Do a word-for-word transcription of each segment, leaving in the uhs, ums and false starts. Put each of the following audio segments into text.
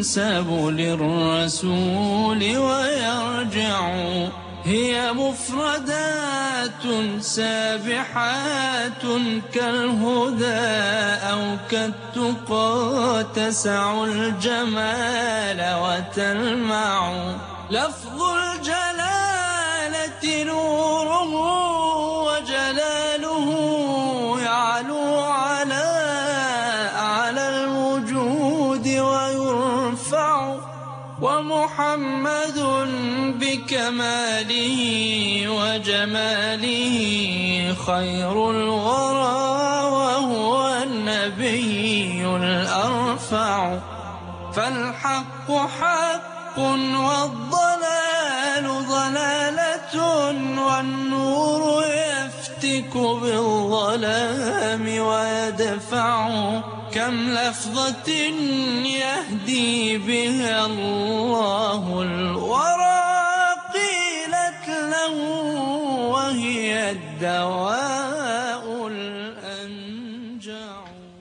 تنسب للرسول ويرجع، هي مفردات سابحات كالهدى أو كالتقى، تسع الجمال وتلمع. لفظ الجلالة نوره وجلاله يعلو على أعلى الوجود ويرفع، ومحمد بكماله وجماله خير الورى، وهو النبي الأرفع. فالحق حق والضلال ضلالة، والنور يفتك بالظلام ويدفع. كم لفظة يهدي بها الله الورى، قيلت له وهي الدواء الأنجع.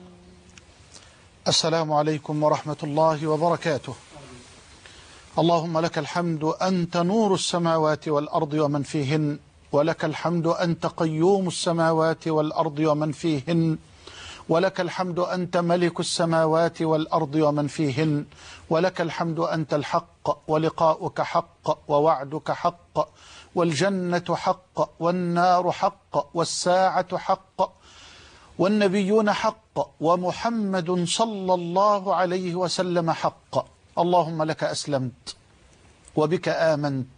السلام عليكم ورحمة الله وبركاته. اللهم لك الحمد أنت نور السماوات والأرض ومن فيهن، ولك الحمد أنت قيوم السماوات والأرض ومن فيهن، ولك الحمد أنت ملك السماوات والأرض ومن فيهن، ولك الحمد أنت الحق، ولقاؤك حق، ووعدك حق، والجنة حق، والنار حق، والساعة حق، والنبيون حق، ومحمد صلى الله عليه وسلم حق. اللهم لك أسلمت، وبك آمنت،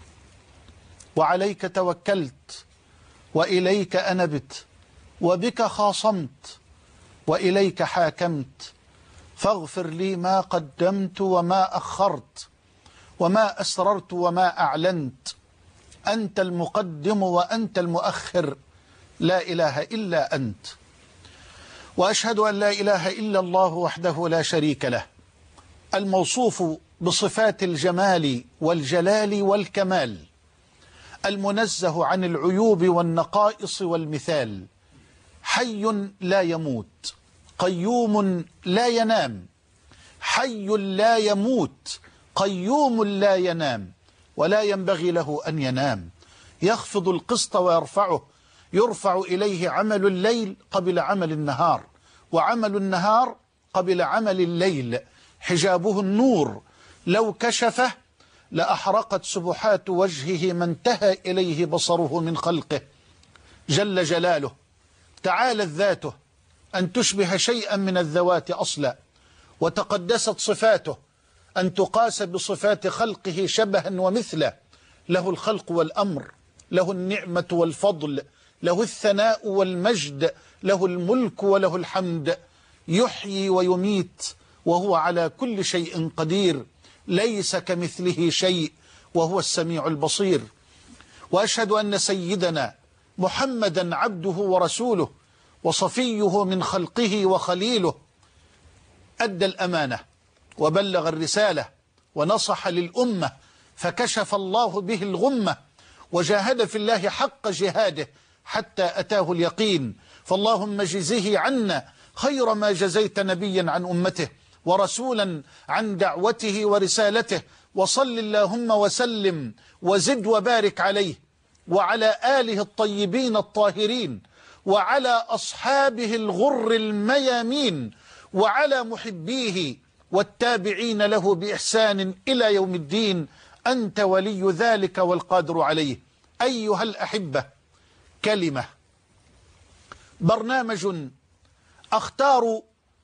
وعليك توكلت، وإليك أنبت، وبك خاصمت، وإليك حاكمت. فاغفر لي ما قدمت وما أخرت، وما أسررت وما أعلنت. أنت المقدم وأنت المؤخر، لا إله إلا أنت. وأشهد أن لا إله إلا الله وحده لا شريك له، الموصوف بصفات الجمال والجلال والكمال، المنزه عن العيوب والنقائص والمثال. حي لا يموت، قيوم لا ينام، حي لا يموت، قيوم لا ينام، ولا ينبغي له أن ينام. يخفض القسط ويرفعه، يرفع إليه عمل الليل قبل عمل النهار، وعمل النهار قبل عمل الليل. حجابه النور، لو كشفه لأحرقت سبحات وجهه ما انتهى إليه بصره من خلقه. جل جلاله، تعالت ذاته أن تشبه شيئا من الذوات أصلا، وتقدست صفاته أن تقاس بصفات خلقه شبها ومثلا. له الخلق والأمر، له النعمة والفضل، له الثناء والمجد، له الملك وله الحمد. يحيي ويميت وهو على كل شيء قدير، ليس كمثله شيء وهو السميع البصير. وأشهد أن سيدنا محمدا عبده ورسوله، وصفيه من خلقه وخليله. أدى الأمانة وبلغ الرسالة ونصح للأمة، فكشف الله به الغمة، وجاهد في الله حق جهاده حتى أتاه اليقين. فاللهم جزه عنا خير ما جزيت نبيا عن أمته، ورسولا عن دعوته ورسالته. وصل اللهم وسلم وزد وبارك عليه، وعلى آله الطيبين الطاهرين، وعلى أصحابه الغر الميامين، وعلى محبيه والتابعين له بإحسان إلى يوم الدين. أنت ولي ذلك والقادر عليه. أيها الأحبة، كلمة، برنامج أختار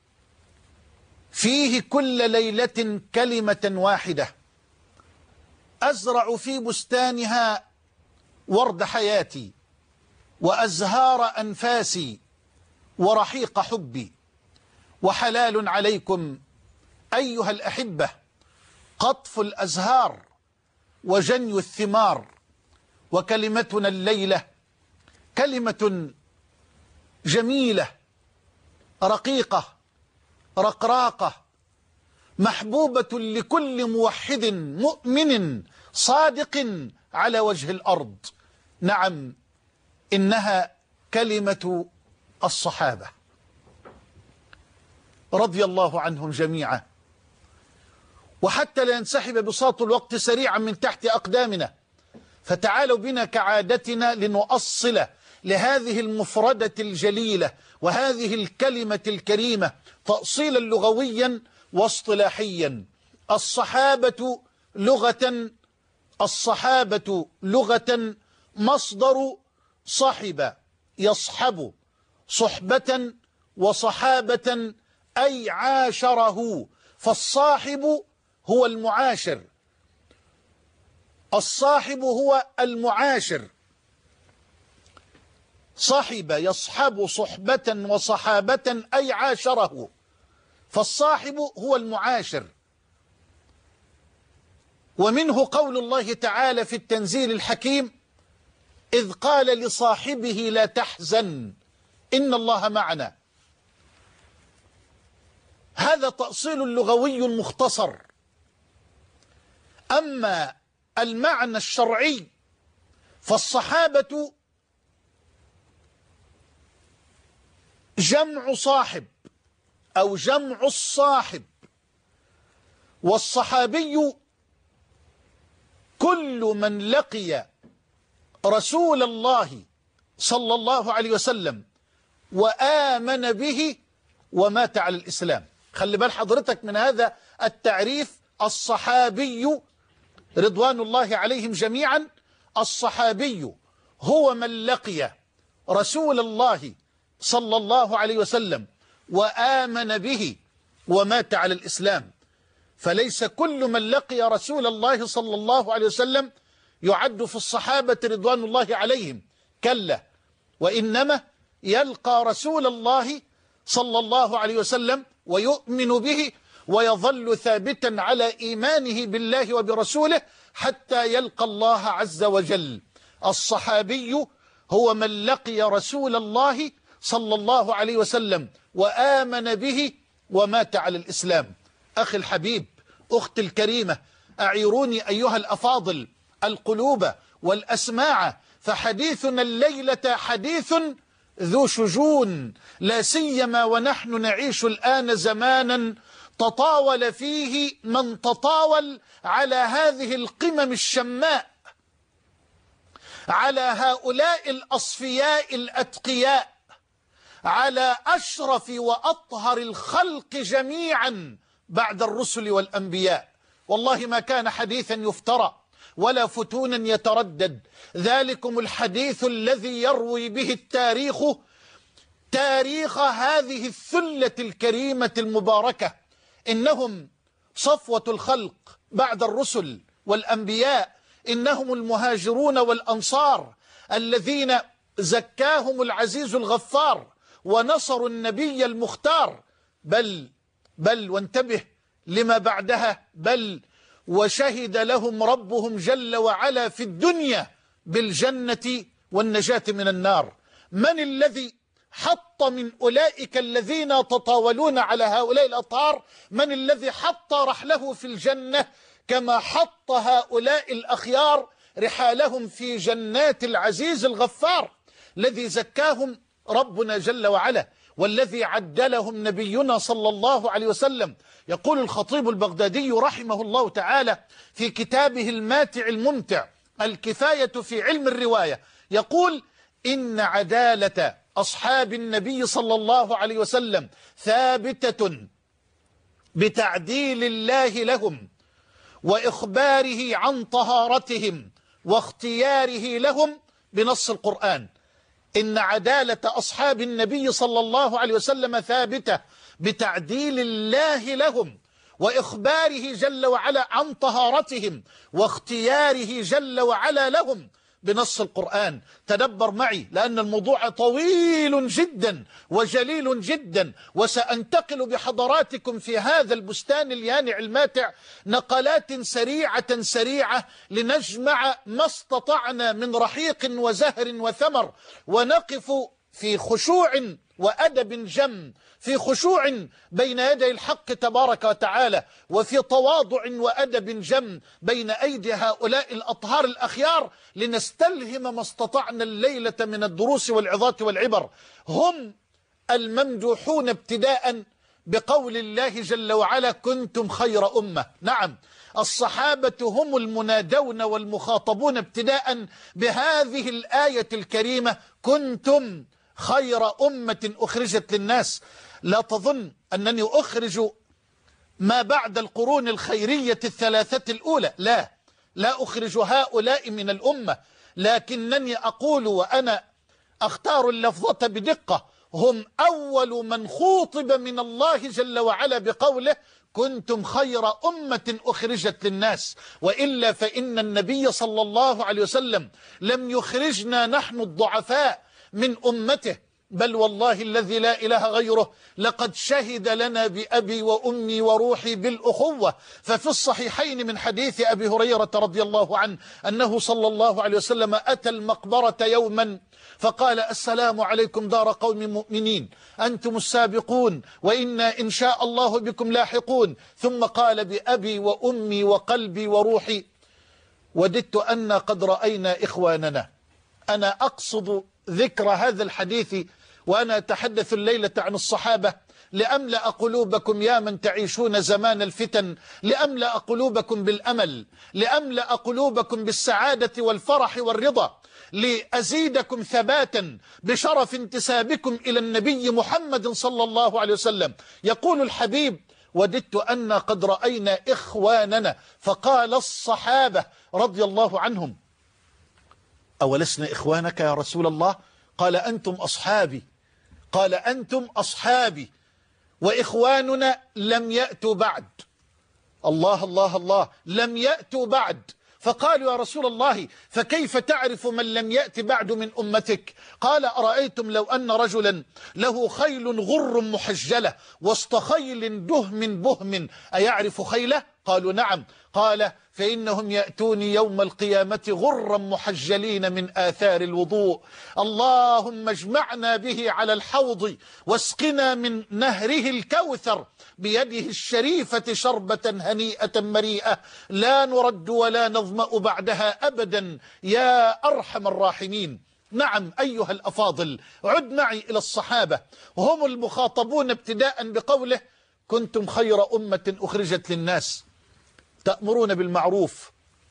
فيه كل ليلة كلمة واحدة أزرع في بستانها ورد حياتي، وأزهار أنفاسي، ورحيق حبي. وحلال عليكم أيها الأحبة قطف الأزهار وجني الثمار. وكلمتنا الليلة كلمة جميلة رقيقة رقراقة، محبوبة لكل موحد مؤمن صادق على وجه الأرض. نعم، إنها كلمة الصحابة رضي الله عنهم جميعا، وحتى لا ينسحب بساط الوقت سريعا من تحت أقدامنا، فتعالوا بنا كعادتنا لنؤصل لهذه المفردة الجليلة وهذه الكلمة الكريمة تأصيلا لغويا واصطلاحيا. الصحابة لغة الصحابة لغة مصدر صحب يصحب صحبة وصحابة أي عاشره، فالصاحب هو المعاشر، الصاحب هو المعاشر. صحب يصحب صحبة وصحابة أي عاشره، فالصاحب هو المعاشر. ومنه قول الله تعالى في التنزيل الحكيم: إذ قال لصاحبه لا تحزن إن الله معنا. هذا تأصيل لغوي مختصر. أما المعنى الشرعي فالصحابة جمع صاحب أو جمع الصاحب، والصحابي كل من لقي رسول الله صلى الله عليه وسلم وآمن به ومات على الإسلام. خلي بال حضرتك من هذا التعريف. الصحابي رضوان الله عليهم جميعا، الصحابي هو من لقي رسول الله صلى الله عليه وسلم وآمن به ومات على الإسلام. فليس كل من لقي رسول الله صلى الله عليه وسلم يعد في الصحابة رضوان الله عليهم، كلا، وإنما يلقى رسول الله صلى الله عليه وسلم ويؤمن به ويظل ثابتا على إيمانه بالله وبرسوله حتى يلقى الله عز وجل. الصحابي هو من لقي رسول الله صلى الله عليه وسلم وآمن به ومات على الإسلام. أخي الحبيب، أختي الكريمة، أعيروني أيها الأفاضل القلوب والأسماع، فحديثنا الليلة حديث ذو شجون، لا سيما ونحن نعيش الآن زمانا تطاول فيه من تطاول على هذه القمم الشماء، على هؤلاء الأصفياء الأتقياء، على أشرف وأطهر الخلق جميعا بعد الرسل والأنبياء. والله ما كان حديثا يفترى ولا فتونا يتردد، ذلكم الحديث الذي يروي به التاريخ تاريخ هذه الثلة الكريمة المباركة. إنهم صفوة الخلق بعد الرسل والأنبياء، إنهم المهاجرون والأنصار الذين زكاهم العزيز الغفار ونصروا النبي المختار، بل بل وانتبه لما بعدها، بل وشهد لهم ربهم جل وعلا في الدنيا بالجنة والنجاة من النار. من الذي حط من أولئك الذين تطاولون على هؤلاء الأطهار، من الذي حط رحله في الجنة كما حط هؤلاء الأخيار رحالهم في جنات العزيز الغفار الذي زكاهم ربنا جل وعلا والذي عدلهم نبينا صلى الله عليه وسلم. يقول الخطيب البغدادي رحمه الله تعالى في كتابه الماتع الممتع الكفاية في علم الرواية، يقول: إن عدالة أصحاب النبي صلى الله عليه وسلم ثابتة بتعديل الله لهم وإخباره عن طهارتهم واختياره لهم بنص القرآن. إن عدالة أصحاب النبي صلى الله عليه وسلم ثابتة بتعديل الله لهم وإخباره جل وعلا عن طهارتهم واختياره جل وعلا لهم بنص القرآن. تدبر معي لأن الموضوع طويل جدا وجليل جدا، وسأنتقل بحضراتكم في هذا البستان اليانع الماتع نقلات سريعة سريعة لنجمع ما استطعنا من رحيق وزهر وثمر، ونقف في خشوع وأدب جم، في خشوع بين يدي الحق تبارك وتعالى، وفي تواضع وأدب جم بين أيدي هؤلاء الأطهار الأخيار، لنستلهم ما استطعنا الليلة من الدروس والعظات والعبر. هم الممدوحون ابتداء بقول الله جل وعلا كنتم خير أمة. نعم، الصحابة هم المنادون والمخاطبون ابتداء بهذه الآية الكريمة كنتم خير أمة أخرجت للناس. لا تظن أنني أخرج ما بعد القرون الخيرية الثلاثة الأولى، لا لا أخرج هؤلاء من الأمة، لكنني أقول وأنا أختار اللفظة بدقة هم أول من خوطب من الله جل وعلا بقوله كنتم خير أمة أخرجت للناس. وإلا فإن النبي صلى الله عليه وسلم لم يخرجنا نحن الضعفاء من أمته، بل والله الذي لا إله غيره لقد شهد لنا بأبي وأمي وروحي بالأخوة. ففي الصحيحين من حديث أبي هريرة رضي الله عنه أنه صلى الله عليه وسلم أتى المقبرة يوما فقال السلام عليكم دار قوم مؤمنين أنتم السابقون وإنا إن شاء الله بكم لاحقون، ثم قال بأبي وأمي وقلبي وروحي وددت أن قد رأينا إخواننا. أنا أقصد ذكر هذا الحديث وأنا أتحدث الليلة عن الصحابة لأملأ قلوبكم يا من تعيشون زمان الفتن، لأملأ قلوبكم بالأمل، لأملأ قلوبكم بالسعادة والفرح والرضا، لأزيدكم ثباتا بشرف انتسابكم إلى النبي محمد صلى الله عليه وسلم. يقول الحبيب وددت أن قد رأينا إخواننا، فقال الصحابة رضي الله عنهم أولسنا إخوانك يا رسول الله؟ قال أنتم أصحابي، قال أنتم أصحابي وإخواننا لم يأتوا بعد. الله الله الله، لم يأتوا بعد. فقالوا يا رسول الله فكيف تعرف من لم يأت بعد من أمتك؟ قال أرأيتم لو أن رجلا له خيل غر محجلة وسط خيل دهم بهم أيعرف خيله؟ قالوا نعم. قال فإنهم يأتوني يوم القيامة غرا محجلين من آثار الوضوء. اللهم اجمعنا به على الحوض واسقنا من نهره الكوثر بيده الشريفة شربة هنيئة مريئة لا نرد ولا نظمأ بعدها أبدا يا أرحم الراحمين. نعم أيها الأفاضل، عد معي إلى الصحابة، هم المخاطبون ابتداء بقوله كنتم خير أمة أخرجت للناس، تأمرون بالمعروف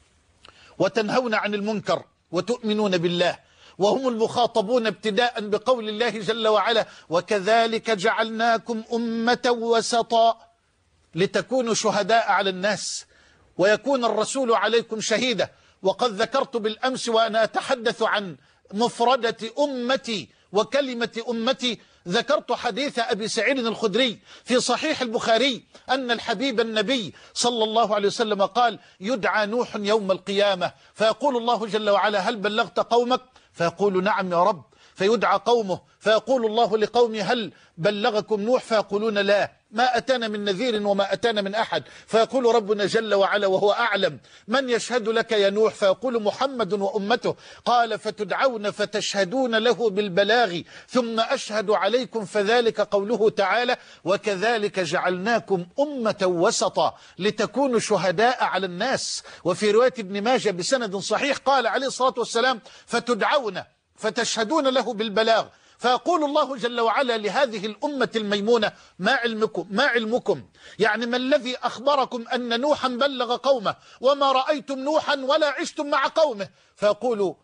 وتنهون عن المنكر وتؤمنون بالله. وهم المخاطبون ابتداء بقول الله جل وعلا وكذلك جعلناكم أمة وسطا لتكونوا شهداء على الناس ويكون الرسول عليكم شهيدا. وقد ذكرت بالأمس وأنا أتحدث عن مفردة أمتي وكلمة أمتي، ذكرت حديث أبي سعيد الخدري في صحيح البخاري أن الحبيب النبي صلى الله عليه وسلم قال يدعى نوح يوم القيامة فيقول الله جل وعلا هل بلغت قومك؟ فيقول نعم يا رب. فيدعى قومه فيقول الله لقومه هل بلغكم نوح؟ فيقولون لا ما أتانا من نذير وما أتانا من أحد. فيقول ربنا جل وعلا وهو أعلم من يشهد لك يا نوح؟ فيقول محمد وأمته. قال فتدعون فتشهدون له بالبلاغ ثم أشهد عليكم فذلك قوله تعالى وكذلك جعلناكم أمة وسطا لتكونوا شهداء على الناس. وفي رواية ابن ماجه بسند صحيح قال عليه الصلاة والسلام فتدعون فتشهدون له بالبلاغ. فيقول الله جل وعلا لهذه الأمة الميمونة ما علمكم ما علمكم يعني ما الذي أخبركم أن نوحا بلغ قومه وما رأيتم نوحا ولا عشتم مع قومه؟ فيقول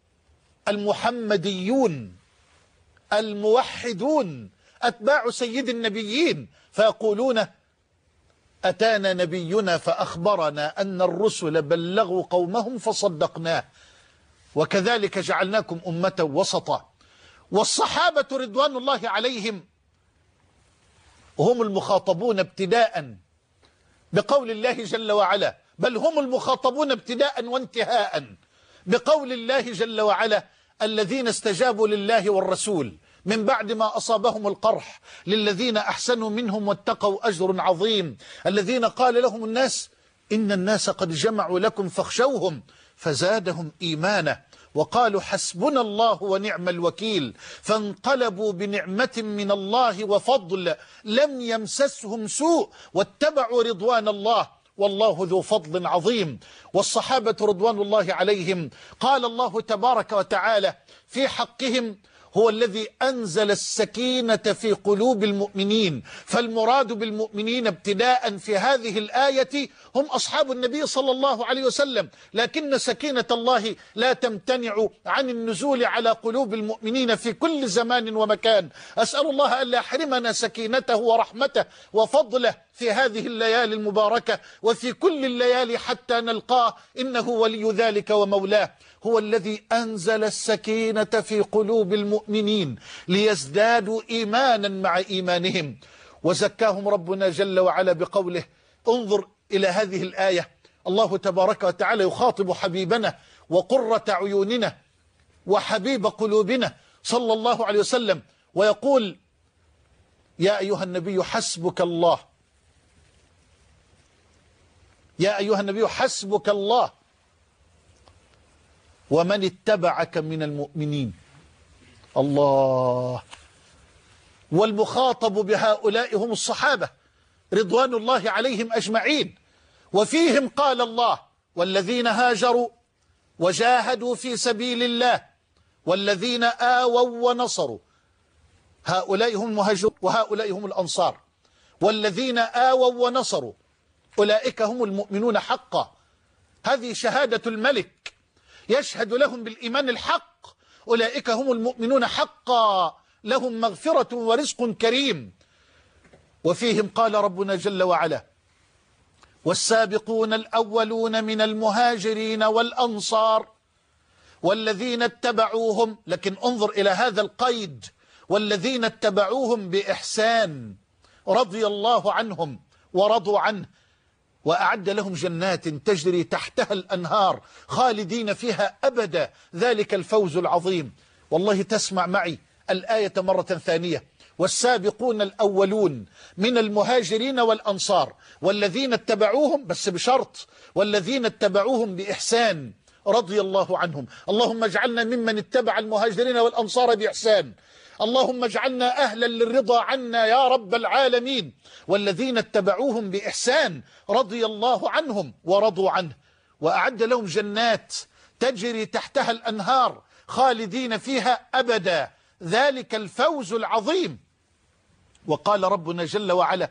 المحمديون الموحدون أتباع سيد النبيين فيقولون أتانا نبينا فأخبرنا أن الرسل بلغوا قومهم فصدقناه وكذلك جعلناكم أمة وسطا. والصحابة رضوان الله عليهم هم المخاطبون ابتداء بقول الله جل وعلا، بل هم المخاطبون ابتداء وانتهاء بقول الله جل وعلا الذين استجابوا لله والرسول من بعد ما أصابهم القرح للذين أحسنوا منهم واتقوا أجر عظيم. الذين قال لهم الناس إن الناس قد جمعوا لكم فاخشوهم فزادهم إيمانا وقالوا حسبنا الله ونعم الوكيل فانقلبوا بنعمة من الله وفضل لم يمسسهم سوء واتبعوا رضوان الله والله ذو فضل عظيم. والصحابة رضوان الله عليهم قال الله تبارك وتعالى في حقهم هو الذي أنزل السكينة في قلوب المؤمنين. فالمراد بالمؤمنين ابتداء في هذه الآية هم أصحاب النبي صلى الله عليه وسلم، لكن سكينة الله لا تمتنع عن النزول على قلوب المؤمنين في كل زمان ومكان. أسأل الله أن لا يحرمنا سكينته ورحمته وفضله في هذه الليالي المباركة وفي كل الليالي حتى نلقاه، إنه ولي ذلك ومولاه. هو الذي أنزل السكينة في قلوب المؤمنين ليزدادوا إيمانا مع إيمانهم. وزكاهم ربنا جل وعلا بقوله، انظر إلى هذه الآية، الله تبارك وتعالى يخاطب حبيبنا وقرة عيوننا وحبيب قلوبنا صلى الله عليه وسلم ويقول: يا أيها النبي حسبك الله، يا أيها النبي حسبك الله ومن اتبعك من المؤمنين. الله. والمخاطب بهؤلاء هم الصحابة رضوان الله عليهم أجمعين، وفيهم قال الله: والذين هاجروا وجاهدوا في سبيل الله والذين آووا ونصروا. هؤلاء هم المهاجرون وهؤلاء هم الأنصار. والذين آووا ونصروا أولئك هم المؤمنون حقا. هذه شهادة الملك يشهد لهم بالإيمان الحق، أولئك هم المؤمنون حقا، لهم مغفرة ورزق كريم. وفيهم قال ربنا جل وعلا: والسابقون الأولون من المهاجرين والأنصار والذين اتبعوهم. لكن انظر إلى هذا القيد: والذين اتبعوهم بإحسان رضي الله عنهم ورضوا عنه وأعد لهم جنات تجري تحتها الأنهار خالدين فيها أبدا، ذلك الفوز العظيم. والله تسمع معي الآية مرة ثانية: والسابقون الأولون من المهاجرين والأنصار والذين اتبعوهم، بس بشرط: والذين اتبعوهم بإحسان رضي الله عنهم. اللهم اجعلنا ممن اتبع المهاجرين والأنصار بإحسان، اللهم اجعلنا أهلا للرضا عنا يا رب العالمين. والذين اتبعوهم بإحسان رضي الله عنهم ورضوا عنه وأعد لهم جنات تجري تحتها الأنهار خالدين فيها أبدا، ذلك الفوز العظيم. وقال ربنا جل وعلا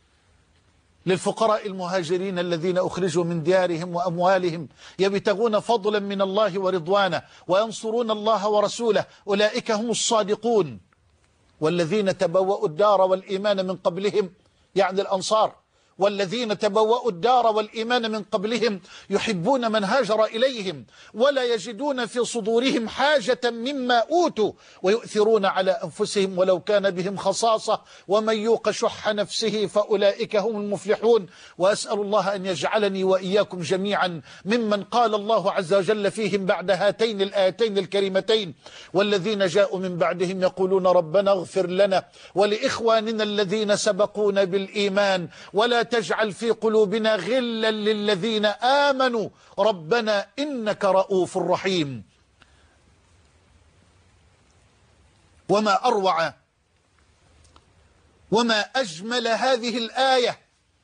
للفقراء المهاجرين الذين أخرجوا من ديارهم وأموالهم يبتغون فضلا من الله ورضوانه وينصرون الله ورسوله أولئك هم الصادقون. والذين تبوأوا الدار والإيمان من قبلهم، يعني الأنصار، والذين تبوأوا الدار والإيمان من قبلهم يحبون من هاجر إليهم ولا يجدون في صدورهم حاجة مما أوتوا ويؤثرون على أنفسهم ولو كان بهم خصاصة ومن يوق شح نفسه فأولئك هم المفلحون. وأسأل الله أن يجعلني وإياكم جميعا ممن قال الله عز وجل فيهم بعد هاتين الآيتين الكريمتين: والذين جاءوا من بعدهم يقولون ربنا اغفر لنا ولإخواننا الذين سبقونا بالإيمان ولا تجعل في قلوبنا غلا للذين آمنوا ربنا إنك رؤوف رحيم. وما أروع وما أجمل هذه الآية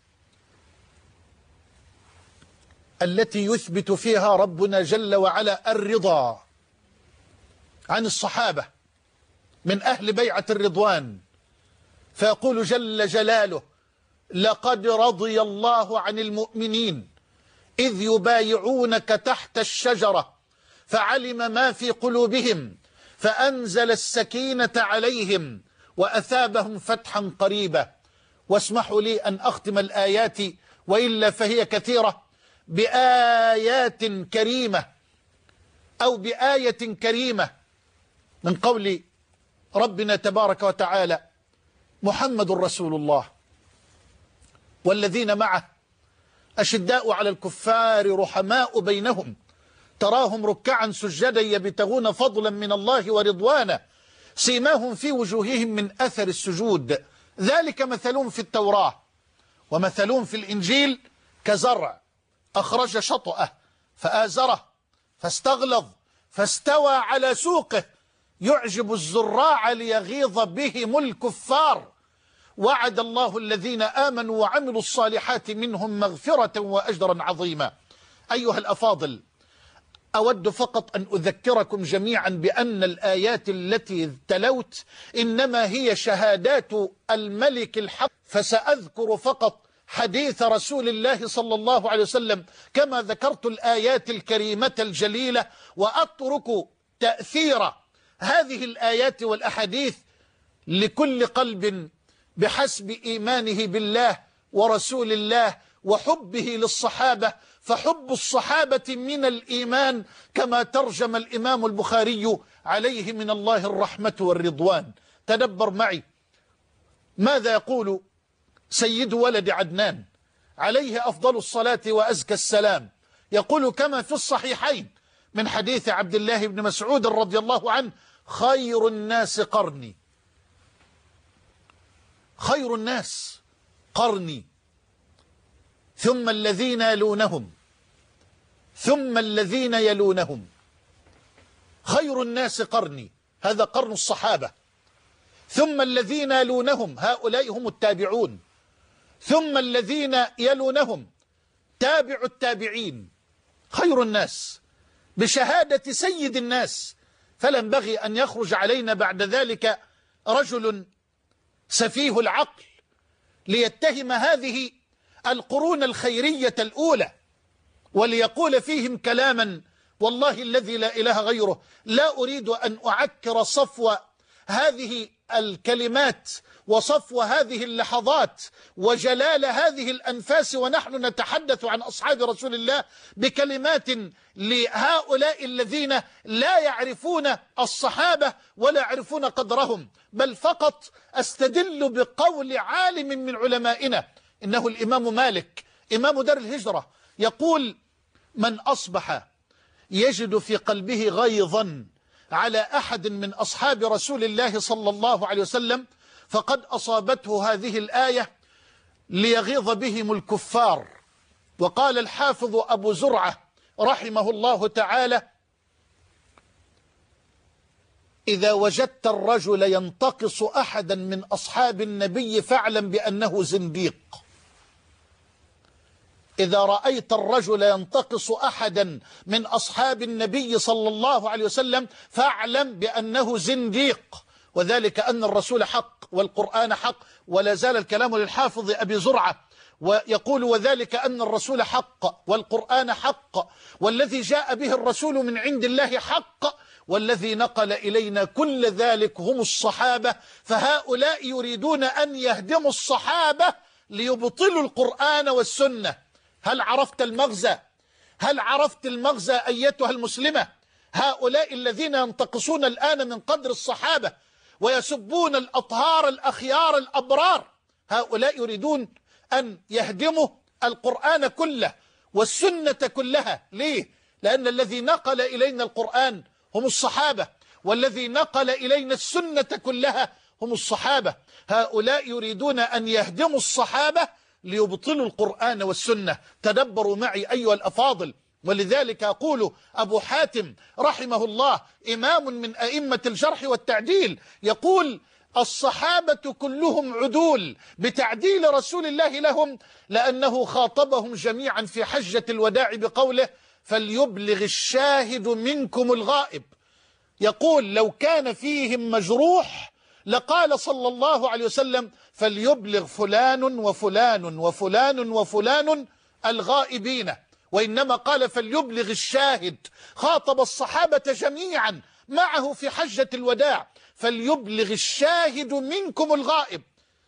التي يثبت فيها ربنا جل وعلا الرضا عن الصحابة من أهل بيعة الرضوان، فيقول جل جلاله: لقد رضي الله عن المؤمنين إذ يبايعونك تحت الشجرة فعلم ما في قلوبهم فأنزل السكينة عليهم وأثابهم فتحا قريبا. واسمحوا لي أن أختم الآيات وإلا فهي كثيرة بآيات كريمة أو بآية كريمة من قول ربنا تبارك وتعالى: محمد رسول الله والذين معه أشداء على الكفار رحماء بينهم تراهم ركعا سجدا يبتغون فضلا من الله ورضوانه سيماهم في وجوههم من أثر السجود ذلك مثلهم في التوراة ومثلهم في الإنجيل كزرع أخرج شطأه فآزره فاستغلظ فاستوى على سوقه يعجب الزراع ليغيظ بهم الكفار وعد الله الذين آمنوا وعملوا الصالحات منهم مغفرة وأجرا عظيما. أيها الأفاضل، أود فقط أن أذكركم جميعا بأن الآيات التي تلوت إنما هي شهادات الملك الحق، فسأذكر فقط حديث رسول الله صلى الله عليه وسلم كما ذكرت الآيات الكريمة الجليلة، وأترك تأثير هذه الآيات والأحاديث لكل قلب بحسب إيمانه بالله ورسول الله وحبه للصحابة، فحب الصحابة من الإيمان كما ترجم الإمام البخاري عليه من الله الرحمة والرضوان. تدبر معي ماذا يقول سيد ولد عدنان عليه أفضل الصلاة وأزكى السلام. يقول كما في الصحيحين من حديث عبد الله بن مسعود رضي الله عنه: خير الناس قرني، خير الناس قرني، ثم الذين يلونهم، ثم الذين يلونهم. خير الناس قرني، هذا قرن الصحابة، ثم الذين يلونهم، هؤلاء هم التابعون، ثم الذين يلونهم تابع التابعين. خير الناس بشهادة سيد الناس، فلا ينبغي أن يخرج علينا بعد ذلك رجل سفيه العقل ليتهم هذه القرون الخيرية الأولى وليقول فيهم كلاما والله الذي لا إله غيره. لا أريد أن أعكر صفو هذه الكلمات وصفو هذه اللحظات وجلال هذه الأنفاس ونحن نتحدث عن أصحاب رسول الله بكلمات لهؤلاء الذين لا يعرفون الصحابة ولا يعرفون قدرهم، بل فقط أستدل بقول عالم من علمائنا إنه الإمام مالك إمام دار الهجرة يقول: من أصبح يجد في قلبه غيظا على أحد من أصحاب رسول الله صلى الله عليه وسلم فقد أصابته هذه الآية ليغيظ بهم الكفار. وقال الحافظ أبو زرعة رحمه الله تعالى: إذا وجدت الرجل ينتقص أحدا من أصحاب النبي فاعلم بأنه زنديق. إذا رأيت الرجل ينتقص أحدا من أصحاب النبي صلى الله عليه وسلم فاعلم بأنه زنديق، وذلك أن الرسول حق والقرآن حق. ولا زال الكلام للحافظ أبي زرعة ويقول: وذلك أن الرسول حق والقرآن حق، والذي جاء به الرسول من عند الله حق، والذي نقل إلينا كل ذلك هم الصحابة. فهؤلاء يريدون أن يهدموا الصحابة ليبطلوا القرآن والسنة. هل عرفت المغزى؟ هل عرفت المغزى أيتها المسلمة؟ هؤلاء الذين ينتقصون الآن من قدر الصحابة ويسبون الأطهار الأخيار الأبرار، هؤلاء يريدون أن يهدموا القرآن كله والسنة كلها. ليه؟ لأن الذي نقل إلينا القرآن هم الصحابة، والذي نقل إلينا السنة كلها هم الصحابة. هؤلاء يريدون أن يهدموا الصحابة ليبطلوا القرآن والسنة. تدبروا معي أيها الأفاضل. ولذلك أقول أبو حاتم رحمه الله إمام من أئمة الجرح والتعديل يقول: الصحابة كلهم عدول بتعديل رسول الله لهم، لأنه خاطبهم جميعا في حجة الوداع بقوله: فليبلغ الشاهد منكم الغائب. يقول: لو كان فيهم مجروح لقال صلى الله عليه وسلم: فليبلغ فلان وفلان وفلان وفلان الغائبين، وإنما قال: فليبلغ الشاهد. خاطب الصحابة جميعا معه في حجة الوداع: فليبلغ الشاهد منكم الغائب.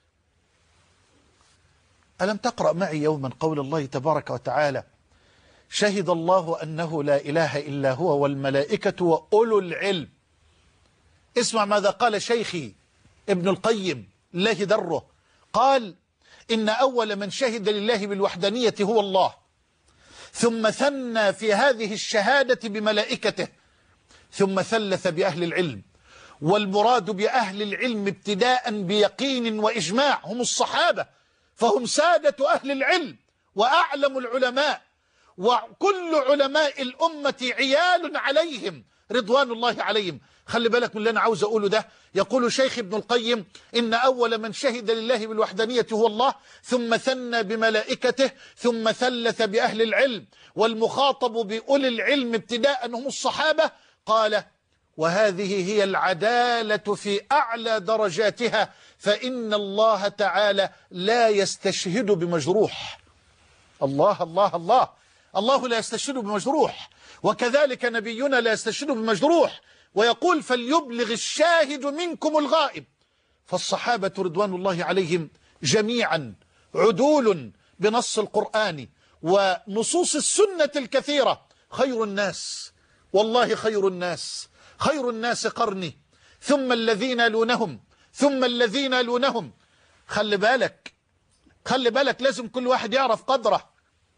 ألم تقرأ معي يوما قول الله تبارك وتعالى: شهد الله أنه لا إله إلا هو والملائكة وأولو العلم. اسمع ماذا قال شيخي ابن القيم الله دره، قال: إن أول من شهد لله بالوحدانية هو الله، ثم ثنى في هذه الشهادة بملائكته، ثم ثلث بأهل العلم. والمراد بأهل العلم ابتداء بيقين وإجماع هم الصحابة، فهم سادة أهل العلم وأعلم العلماء، وكل علماء الأمة عيال عليهم رضوان الله عليهم. خلي بالك من اللي أنا عاوز أقوله ده. يقول شيخ ابن القيم إن أول من شهد لله بالوحدانية هو الله، ثم ثنى بملائكته، ثم ثلث بأهل العلم، والمخاطب بأولي العلم ابتداء هم الصحابة. قال: وهذه هي العدالة في أعلى درجاتها، فإن الله تعالى لا يستشهد بمجروح. الله الله الله الله لا يستشهد بمجروح، وكذلك نبينا لا يستشهد بمجروح، ويقول: فليبلغ الشاهد منكم الغائب. فالصحابة رضوان الله عليهم جميعا عدول بنص القرآن ونصوص السنة الكثيرة. خير الناس، والله خير الناس، خير الناس قرني، ثم الذين يلونهم، ثم الذين يلونهم. خلي بالك خلي بالك لازم كل واحد يعرف قدره.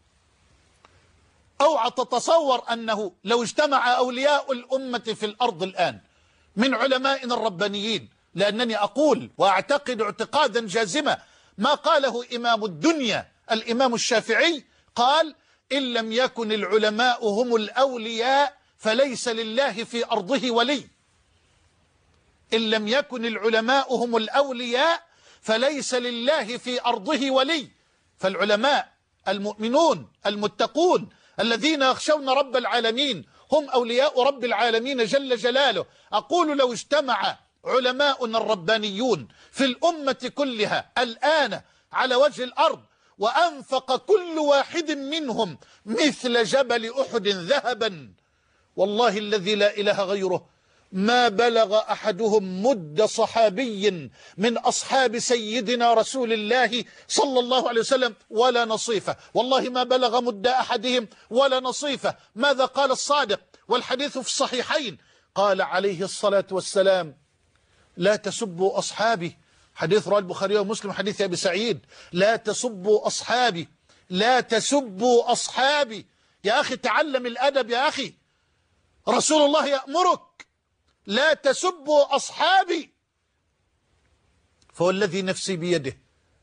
اوعى تتصور أنه لو اجتمع أولياء الأمة في الأرض الآن من علمائنا الربانيين، لأنني أقول وأعتقد اعتقادا جازما ما قاله إمام الدنيا الإمام الشافعي، قال: إن لم يكن العلماء هم الأولياء فليس لله في أرضه ولي. إن لم يكن العلماء هم الأولياء فليس لله في أرضه ولي. فالعلماء المؤمنون المتقون الذين يخشون رب العالمين هم أولياء رب العالمين جل جلاله. أقول: لو اجتمع علماؤنا الربانيون في الأمة كلها الآن على وجه الأرض وأنفق كل واحد منهم مثل جبل أحد ذهبا، والله الذي لا إله غيره ما بلغ أحدهم مد صحابي من أصحاب سيدنا رسول الله صلى الله عليه وسلم ولا نصيفة. والله ما بلغ مد أحدهم ولا نصيفة. ماذا قال الصادق والحديث في الصحيحين؟ قال عليه الصلاة والسلام: لا تسبوا أصحابي. حديث رواه البخاري ومسلم، حديث أبي سعيد: لا تسبوا أصحابي، لا تسبوا أصحابي. يا أخي تعلم الأدب يا أخي، رسول الله يأمرك: لا تسبوا أصحابي. فوالذي نفسي بيده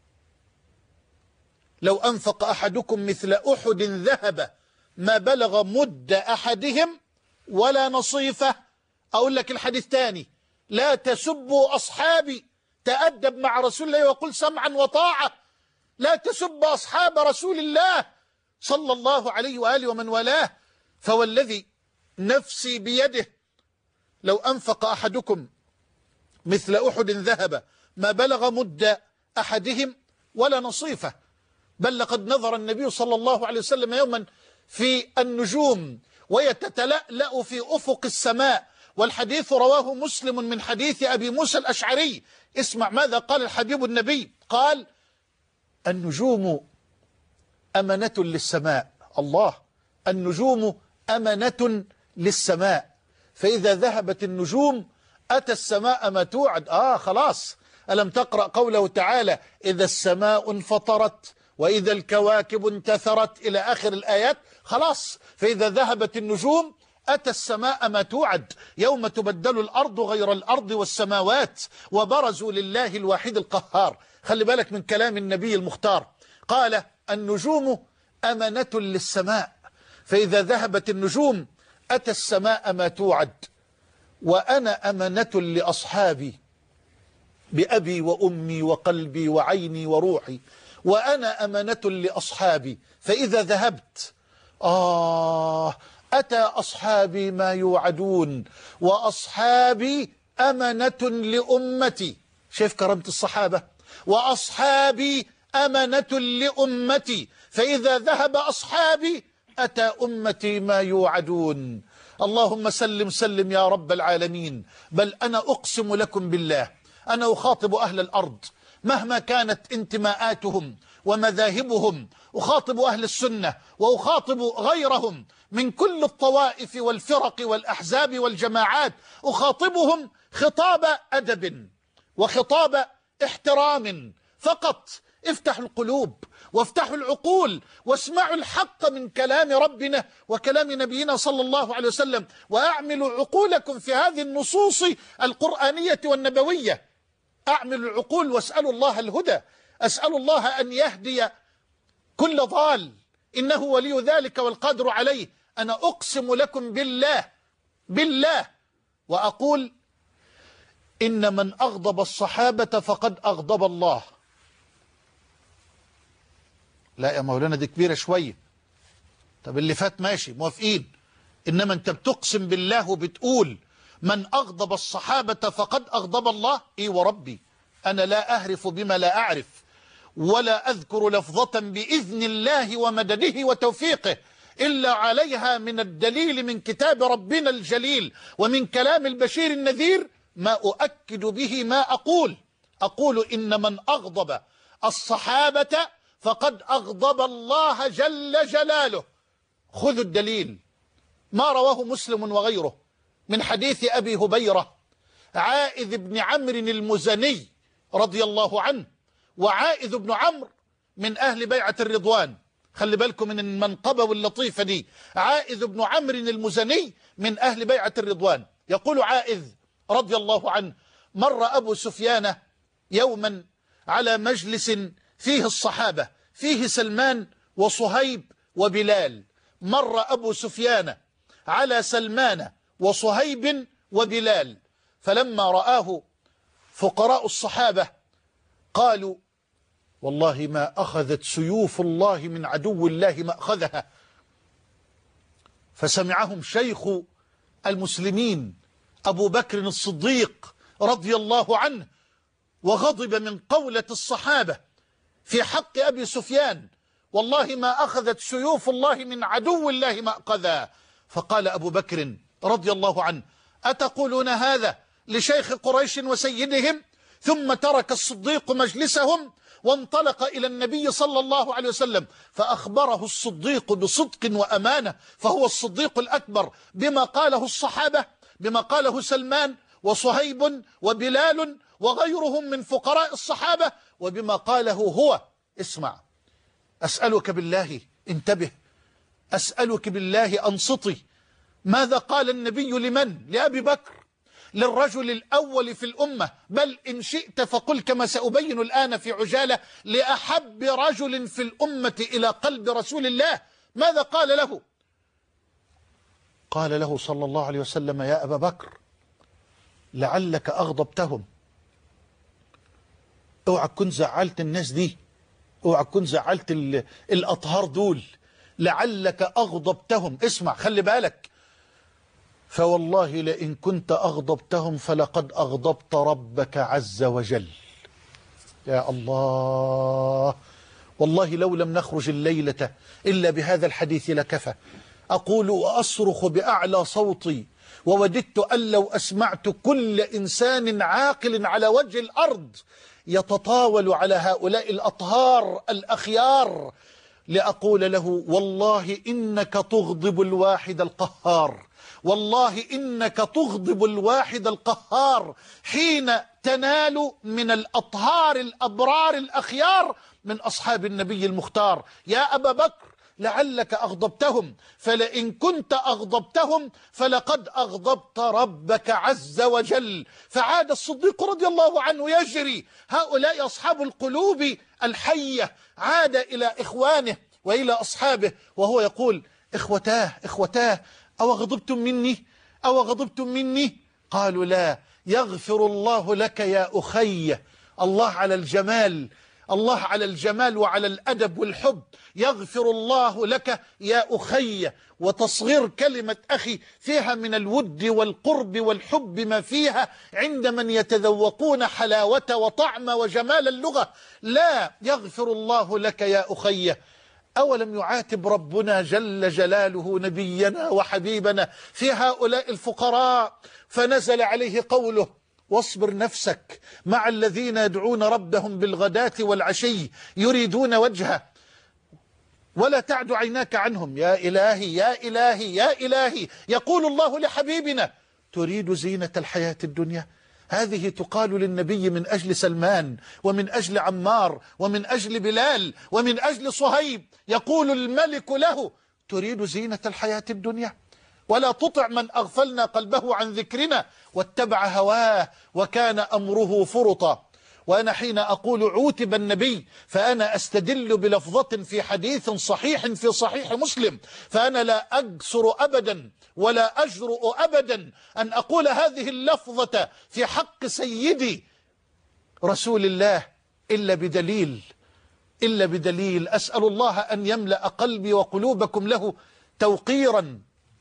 لو أنفق أحدكم مثل أحد ذهب ما بلغ مد أحدهم ولا نصيفه. أقول لك الحديث تاني: لا تسبوا أصحابي. تأدب مع رسول الله وقل سمعا وطاعة. لا تسب أصحاب رسول الله صلى الله عليه وآله ومن والاه. فوالذي نفسي بيده لو أنفق أحدكم مثل أحد ذهب ما بلغ مد أحدهم ولا نصيفه. بل لقد نظر النبي صلى الله عليه وسلم يوما في النجوم وهي تتلألأ في أفق السماء، والحديث رواه مسلم من حديث أبي موسى الأشعري. اسمع ماذا قال الحبيب النبي، قال: النجوم أمنة للسماء. الله، النجوم أمنة للسماء، فإذا ذهبت النجوم أتى السماء ما توعد. آه خلاص، ألم تقرأ قوله تعالى: إذا السماء انفطرت وإذا الكواكب انتثرت إلى آخر الآيات. خلاص، فإذا ذهبت النجوم أتى السماء ما توعد. يوم تبدل الأرض غير الأرض والسماوات وبرزوا لله الواحد القهار. خلي بالك من كلام النبي المختار، قال: النجوم أمنة للسماء، فإذا ذهبت النجوم أتى السماء ما توعد. وأنا أمنة لأصحابي بأبي وأمي وقلبي وعيني وروحي. وأنا أمنة لأصحابي، فإذا ذهبت آه أتى أصحابي ما يوعدون، وأصحابي أمنة لأمتي. شايف كرامة الصحابة؟ وأصحابي أمنة لأمتي، فإذا ذهب أصحابي أتى أمتي ما يوعدون. اللهم سلم سلم يا رب العالمين. بل أنا أقسم لكم بالله، أنا أخاطب أهل الأرض مهما كانت انتماءاتهم ومذاهبهم، أخاطب أهل السنة وأخاطب غيرهم من كل الطوائف والفرق والأحزاب والجماعات، أخاطبهم خطاب أدب وخطاب احترام فقط. افتحوا القلوب وافتحوا العقول واسمعوا الحق من كلام ربنا وكلام نبينا صلى الله عليه وسلم، وأعملوا عقولكم في هذه النصوص القرآنية والنبوية. أعملوا العقول واسألوا الله الهدى. أسأل الله أن يهدي كل ضال، إنه ولي ذلك والقادر عليه. أنا أقسم لكم بالله بالله وأقول إن من أغضب الصحابة فقد أغضب الله. لا يا مولانا دي كبيرة شوية. طب اللي فات ماشي موافقين، إنما أنت بتقسم بالله وبتقول من أغضب الصحابة فقد أغضب الله. إيه وربي أنا لا أهرف بما لا أعرف ولا أذكر لفظة بإذن الله ومدده وتوفيقه إلا عليها من الدليل من كتاب ربنا الجليل ومن كلام البشير النذير ما أؤكد به ما أقول. أقول إن من أغضب الصحابة فقد أغضب الله جل جلاله. خذوا الدليل ما رواه مسلم وغيره من حديث أبي هبيرة عائذ بن عمرو المزني رضي الله عنه. وعائذ بن عمرو من أهل بيعة الرضوان، خلي بالكم من المنقبة واللطيفة دي. عائذ بن عمرو المزني من أهل بيعة الرضوان. يقول عائذ رضي الله عنه مر أبو سفيان يوما على مجلس فيه الصحابة، فيه سلمان وصهيب وبلال. مر أبو سفيان على سلمان وصهيب وبلال، فلما رآه فقراء الصحابة قالوا والله ما أخذت سيوف الله من عدو الله ما أخذها. فسمعهم شيخ المسلمين أبو بكر الصديق رضي الله عنه وغضب من قولة الصحابة في حق أبي سفيان والله ما أخذت سيوف الله من عدو الله ما أخذها. فقال أبو بكر رضي الله عنه أتقولون هذا لشيخ قريش وسيدهم؟ ثم ترك الصديق مجلسهم وانطلق إلى النبي صلى الله عليه وسلم فأخبره الصديق بصدق وأمانة، فهو الصديق الأكبر بما قاله الصحابة، بما قاله سلمان وصهيب وبلال وغيرهم من فقراء الصحابة، وبما قاله هو. اسمع، أسألك بالله انتبه، أسألك بالله أنصتي. ماذا قال النبي لمن؟ لأبي بكر، للرجل الأول في الأمة، بل إن شئت فقل كما سأبين الآن في عجالة لأحب رجل في الأمة إلى قلب رسول الله. ماذا قال له؟ قال له صلى الله عليه وسلم يا أبا بكر لعلك أغضبتهم، اوعى تكون زعلت الناس دي، اوعى تكون زعلت الأطهار دول، لعلك أغضبتهم. اسمع خلي بالك، فوالله لئن كنت أغضبتهم فلقد أغضبت ربك عز وجل. يا الله، والله لو لم نخرج الليلة إلا بهذا الحديث لكفى. أقول وأصرخ بأعلى صوتي ووددت أن لو أسمعت كل إنسان عاقل على وجه الأرض يتطاول على هؤلاء الأطهار الأخيار لأقول له والله إنك تغضب الواحد القهار، والله إنك تغضب الواحد القهار حين تنال من الأطهار الأبرار الأخيار من أصحاب النبي المختار. يا أبا بكر لعلك أغضبتهم، فلئن كنت أغضبتهم فلقد أغضبت ربك عز وجل. فعاد الصديق رضي الله عنه يجري، هؤلاء أصحاب القلوب الحية، عاد إلى إخوانه وإلى أصحابه وهو يقول إخوتاه إخوتاه أو غضبتم مني أو غضبتم مني؟ قالوا لا. يغفر الله لك يا أخي. الله على الجمال، الله على الجمال وعلى الأدب والحب. يغفر الله لك يا أخي، وتصغير كلمة أخي فيها من الود والقرب والحب ما فيها عند من يتذوقون حلاوة وطعم وجمال اللغة. لا، يغفر الله لك يا أخي. أولم يعاتب ربنا جل جلاله نبينا وحبيبنا في هؤلاء الفقراء فنزل عليه قوله واصبر نفسك مع الذين يدعون ربهم بالغداة والعشي يريدون وجهه ولا تعد عيناك عنهم. يا إلهي يا إلهي يا إلهي، يقول الله لحبيبنا تريد زينة الحياة الدنيا؟ هذه تقال للنبي من أجل سلمان ومن أجل عمار ومن أجل بلال ومن أجل صهيب. يقول الملك له تريد زينة الحياة الدنيا؟ ولا تطع من أغفلنا قلبه عن ذكرنا واتبع هواه وكان أمره فرطا. وأنا حين أقول عوتب النبي فأنا أستدل بلفظة في حديث صحيح في صحيح مسلم، فأنا لا أجسر أبدا ولا أجرؤ أبدا أن أقول هذه اللفظة في حق سيدي رسول الله إلا بدليل إلا بدليل. أسأل الله أن يملأ قلبي وقلوبكم له توقيرا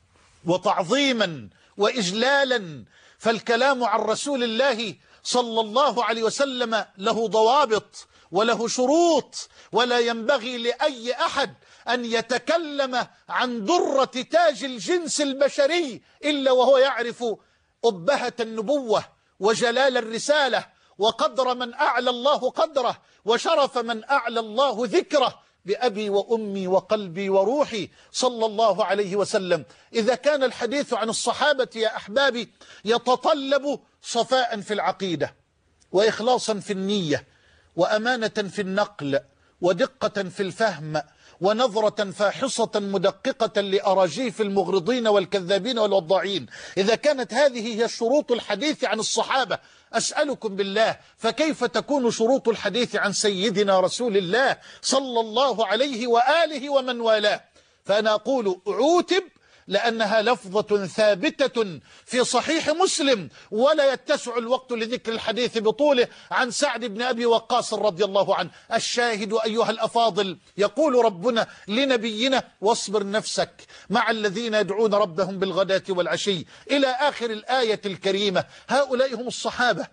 وتعظيما وإجلالا، فالكلام عن رسول الله صلى الله عليه وسلم له ضوابط وله شروط، ولا ينبغي لأي أحد أن يتكلم عن درة تاج الجنس البشري إلا وهو يعرف أبهة النبوة وجلال الرسالة وقدر من أعلى الله قدره وشرف من أعلى الله ذكره بأبي وأمي وقلبي وروحي صلى الله عليه وسلم. إذا كان الحديث عن الصحابة يا أحبابي يتطلب صفاء في العقيدة وإخلاصا في النية وأمانة في النقل ودقة في الفهم ونظرة فاحصة مدققة لأراجيف المغرضين والكذابين والوضاعين، إذا كانت هذه هي شروط الحديث عن الصحابة، أسألكم بالله فكيف تكون شروط الحديث عن سيدنا رسول الله صلى الله عليه وآله ومن والاه؟ فأنا أقول عوتب لأنها لفظة ثابتة في صحيح مسلم، ولا يتسع الوقت لذكر الحديث بطوله، عن سعد بن أبي وقاص رضي الله عنه. الشاهد أيها الأفاضل، يقول ربنا لنبينا: واصبر نفسك مع الذين يدعون ربهم بالغداة والعشي، إلى آخر الآية الكريمة. هؤلاء هم الصحابة،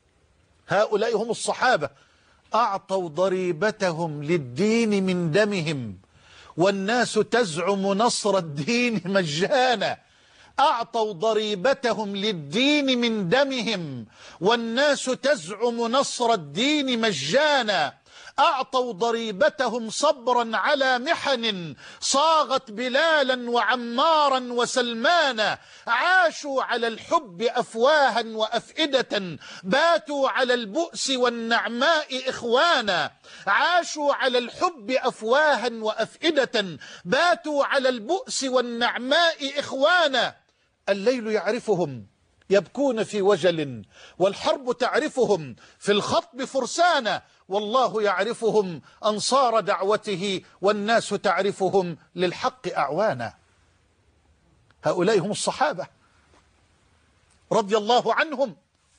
هؤلاء هم الصحابة أعطوا ضريبتهم للدين من دمهم، والناس تزعم نصر الدين مجانا. أعطوا ضريبتهم للدين من دمهم والناس تزعم نصر الدين مجانا. أعطوا ضريبتهم صبرا على محن صاغت بلالا وعمارا وسلمانا. عاشوا على الحب أفواها وأفئدة، باتوا على البؤس والنعماء إخوانا. عاشوا على الحب أفواها وأفئدة، باتوا على البؤس والنعماء إخوانا. الليل يعرفهم يبكون في وجل، والحرب تعرفهم في الخطب فرسانا، والله يعرفهم أنصار دعوته، والناس تعرفهم للحق أعوانا. هؤلاء هم الصحابة رضي الله عنهم،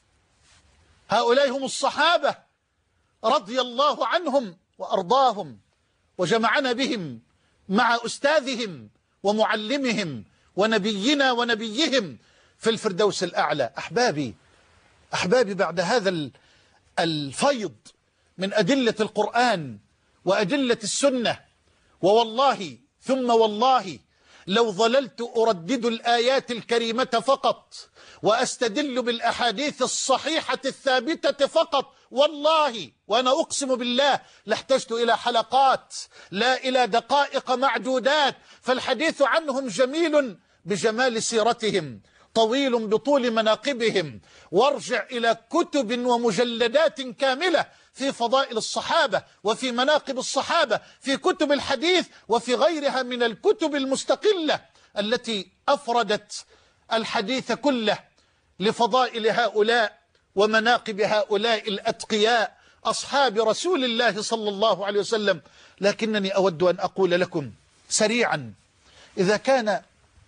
هؤلاء هم الصحابة رضي الله عنهم وأرضاهم، وجمعنا بهم مع أستاذهم ومعلمهم ونبينا ونبيهم في الفردوس الأعلى. أحبابي أحبابي بعد هذا الفيض من أدلة القرآن وأدلة السنة، ووالله ثم والله لو ظللت أردد الآيات الكريمة فقط وأستدل بالأحاديث الصحيحة الثابتة فقط، والله وأنا أقسم بالله لاحتجت إلى حلقات لا إلى دقائق معدودات. فالحديث عنهم جميل بجمال سيرتهم، طويل بطول مناقبهم، وارجع إلى كتب ومجلدات كاملة في فضائل الصحابة وفي مناقب الصحابة، في كتب الحديث وفي غيرها من الكتب المستقلة التي أفردت الحديث كله لفضائل هؤلاء ومناقب هؤلاء الأتقياء أصحاب رسول الله صلى الله عليه وسلم. لكنني أود أن أقول لكم سريعا: إذا كان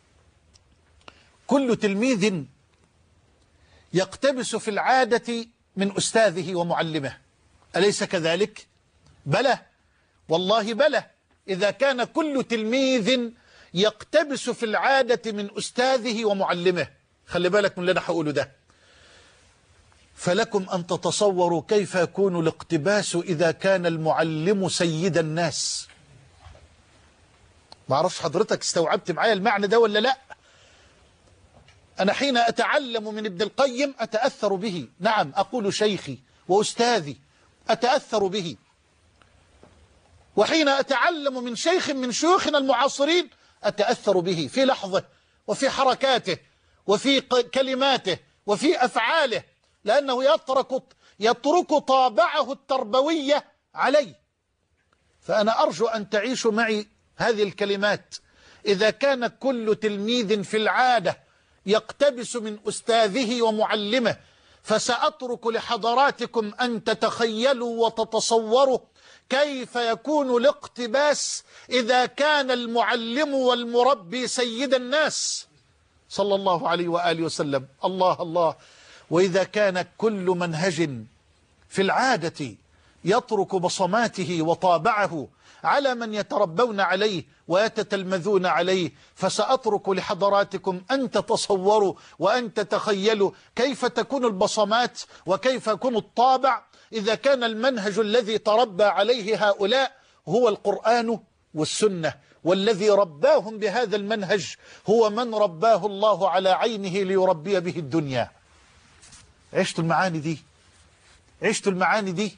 كل تلميذ يقتبس في العادة من أستاذه ومعلمه، أليس كذلك؟ بلى والله بلى. إذا كان كل تلميذ يقتبس في العادة من أستاذه ومعلمه، خلي بالك من اللي أنا هقوله ده، فلكم أن تتصوروا كيف يكون الاقتباس إذا كان المعلم سيد الناس. ما أعرفش حضرتك استوعبت معايا المعنى ده ولا لا؟ أنا حين أتعلم من ابن القيم أتأثر به، نعم أقول شيخي وأستاذي أتأثر به، وحين أتعلم من شيخ من شيوخنا المعاصرين أتأثر به في لحظة وفي حركاته وفي كلماته وفي أفعاله، لأنه يترك يترك طابعه التربوية علي. فأنا أرجو أن تعيشوا معي هذه الكلمات: إذا كان كل تلميذ في العادة يقتبس من أستاذه ومعلمه، فسأترك لحضراتكم أن تتخيلوا وتتصوروا كيف يكون الاقتباس إذا كان المعلم والمربي سيد الناس صلى الله عليه وآله وسلم. الله الله. وإذا كان كل منهج في العادة يترك بصماته وطابعه على من يتربون عليه ويتتلمذون عليه، فسأترك لحضراتكم أن تتصوروا وأن تتخيلوا كيف تكون البصمات وكيف يكون الطابع إذا كان المنهج الذي تربى عليه هؤلاء هو القرآن والسنة، والذي رباهم بهذا المنهج هو من رباه الله على عينه ليربي به الدنيا. عشتوا المعاني دي؟ عشتوا المعاني دي؟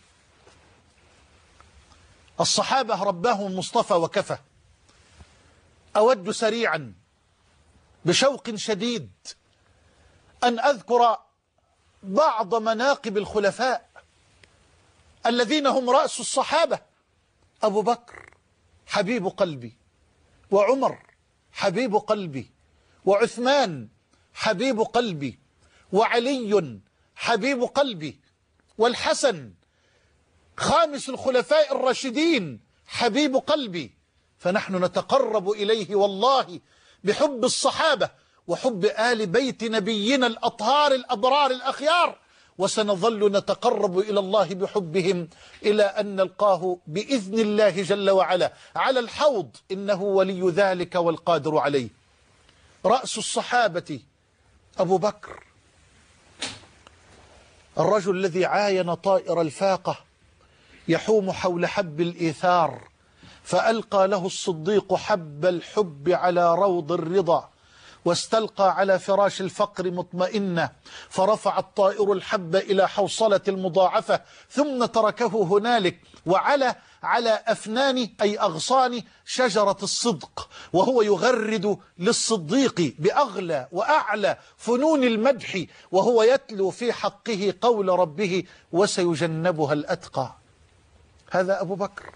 الصحابة رباهم المصطفى وكفى. أود سريعا بشوق شديد أن أذكر بعض مناقب الخلفاء الذين هم رأس الصحابة. أبو بكر حبيب قلبي، وعمر حبيب قلبي، وعثمان حبيب قلبي، وعلي حبيب قلبي، والحسن خامس الخلفاء الراشدين حبيب قلبي. فنحن نتقرب إليه والله بحب الصحابة وحب آل بيت نبينا الأطهار الأبرار الأخيار، وسنظل نتقرب إلى الله بحبهم إلى أن نلقاه بإذن الله جل وعلا على الحوض، إنه ولي ذلك والقادر عليه. رأس الصحابة أبو بكر، الرجل الذي عاين طائر الفاقة يحوم حول حب الإيثار، فألقى له الصديق حب الحب على روض الرضا، واستلقى على فراش الفقر مطمئنة، فرفع الطائر الحب إلى حوصلة المضاعفة ثم تركه هنالك، وعلى على أفنان أي أغصان شجرة الصدق، وهو يغرد للصديق بأغلى وأعلى فنون المدح، وهو يتلو في حقه قول ربه وسيجنبها الأتقى. هذا أبو بكر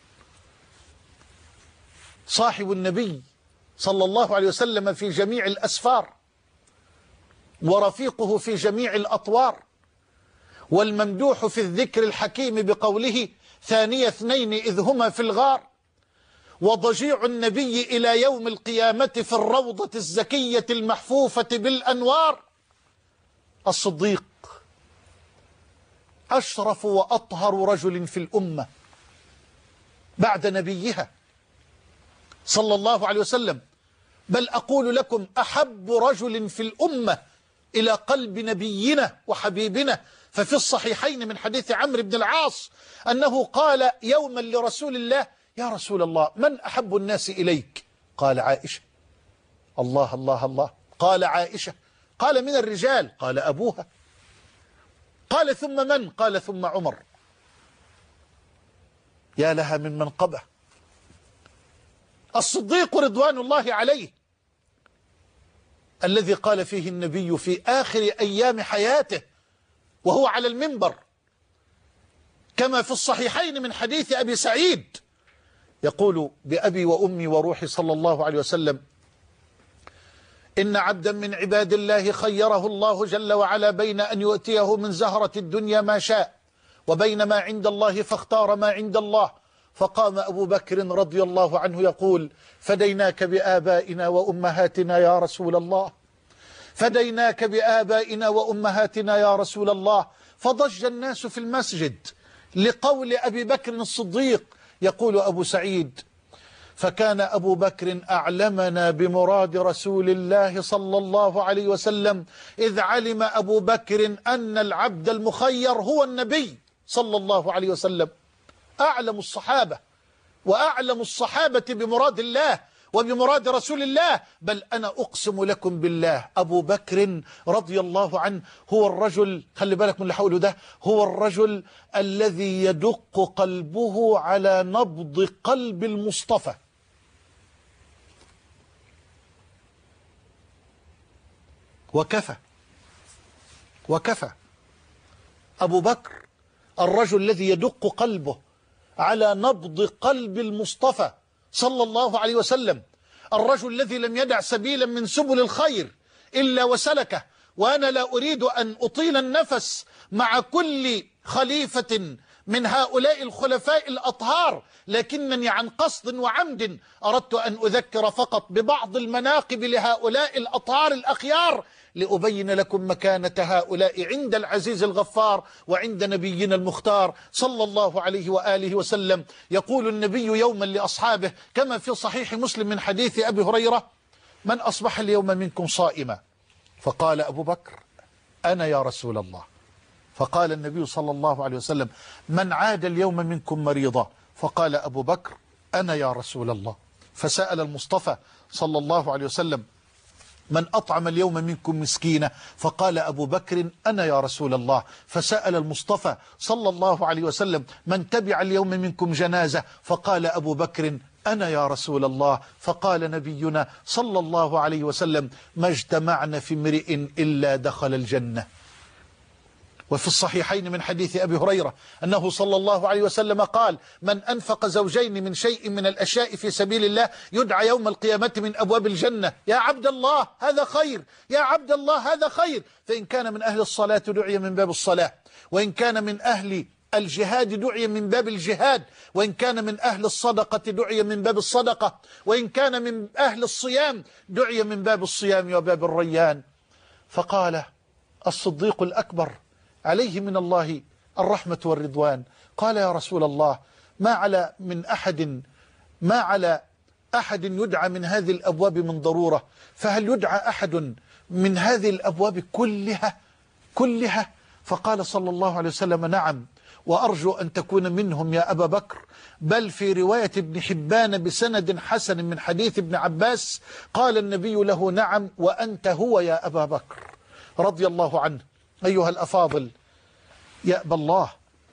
صاحب النبي صلى الله عليه وسلم في جميع الأسفار، ورفيقه في جميع الأطوار، والممدوح في الذكر الحكيم بقوله ثاني اثنين إذ هما في الغار، وضجيع النبي إلى يوم القيامة في الروضة الزكية المحفوفة بالأنوار. الصديق أشرف وأطهر رجل في الأمة بعد نبيها صلى الله عليه وسلم، بل أقول لكم أحب رجل في الأمة إلى قلب نبينا وحبيبنا. ففي الصحيحين من حديث عمرو بن العاص أنه قال يوما لرسول الله: يا رسول الله، من أحب الناس إليك؟ قال عائشة. الله الله الله. قال عائشة. قال من الرجال؟ قال أبوها. قال ثم من؟ قال ثم عمر. يا لها من منقبة. الصديق رضوان الله عليه الذي قال فيه النبي في آخر أيام حياته وهو على المنبر كما في الصحيحين من حديث أبي سعيد، يقول: بأبي وأمي وروحي صلى الله عليه وسلم، إن عبدا من عباد الله خيره الله جل وعلا بين أن يؤتيه من زهرة الدنيا ما شاء وبين ما عند الله، فاختار ما عند الله. فقام أبو بكر رضي الله عنه يقول: فديناك بآبائنا وأمهاتنا يا رسول الله، فديناك بآبائنا وأمهاتنا يا رسول الله. فضج الناس في المسجد لقول أبي بكر الصديق. يقول أبو سعيد: فكان أبو بكر أعلمنا بمراد رسول الله صلى الله عليه وسلم، إذ علم أبو بكر أن العبد المخير هو النبي صلى الله عليه وسلم. أعلم الصحابة وأعلم الصحابة بمراد الله وبمراد رسول الله. بل أنا أقسم لكم بالله أبو بكر رضي الله عنه هو الرجل، خلي بالك من اللي حوله ده، هو الرجل الذي يدق قلبه على نبض قلب المصطفى. وكفى وكفى. أبو بكر الرجل الذي يدق قلبه على نبض قلب المصطفى صلى الله عليه وسلم، الرجل الذي لم يدع سبيلا من سبل الخير إلا وسلكه، وأنا لا أريد أن أطيل النفس مع كل خليفة من هؤلاء الخلفاء الأطهار، لكنني عن قصد وعمد أردت أن أذكر فقط ببعض المناقب لهؤلاء الأطهار الأخيار لأبين لكم مكانة هؤلاء عند العزيز الغفار وعند نبينا المختار صلى الله عليه وآله وسلم. يقول النبي يوما لأصحابه كما في صحيح مسلم من حديث أبي هريرة: من أصبح اليوم منكم صائما؟ فقال أبو بكر: أنا يا رسول الله. فقال النبي صلى الله عليه وسلم: من عاد اليوم منكم مريضا؟ فقال أبو بكر: أنا يا رسول الله. فسأل المصطفى صلى الله عليه وسلم: من أطعم اليوم منكم مسكينة؟ فقال أبو بكر: أنا يا رسول الله. فسأل المصطفى صلى الله عليه وسلم: من تبع اليوم منكم جنازة؟ فقال أبو بكر: أنا يا رسول الله. فقال نبينا صلى الله عليه وسلم: ما اجتمعنا في امرئ إلا دخل الجنة. وفي الصحيحين من حديث أبي هريرة أنه صلى الله عليه وسلم قال: من أنفق زوجين من شيء من الأشياء في سبيل الله يدعى يوم القيامة من أبواب الجنة. يا عبد الله هذا خير، يا عبد الله هذا خير. فإن كان من أهل الصلاة دعي من باب الصلاة، وإن كان من أهل الجهاد دعي من باب الجهاد، وإن كان من أهل الصدقة دعي من باب الصدقة، وإن كان من أهل الصيام دعي من باب الصيام وباب الريان. فقال الصديق الأكبر عليه من الله الرحمة والرضوان: قال يا رسول الله، ما على من أحد ما على أحد يدعى من هذه الأبواب من ضرورة، فهل يدعى أحد من هذه الأبواب كلها كلها؟ فقال صلى الله عليه وسلم: نعم، وأرجو أن تكون منهم يا أبا بكر. بل في رواية ابن حبان بسند حسن من حديث ابن عباس قال النبي له: نعم وأنت هو يا أبا بكر رضي الله عنه. أيها الأفاضل، يأبى الله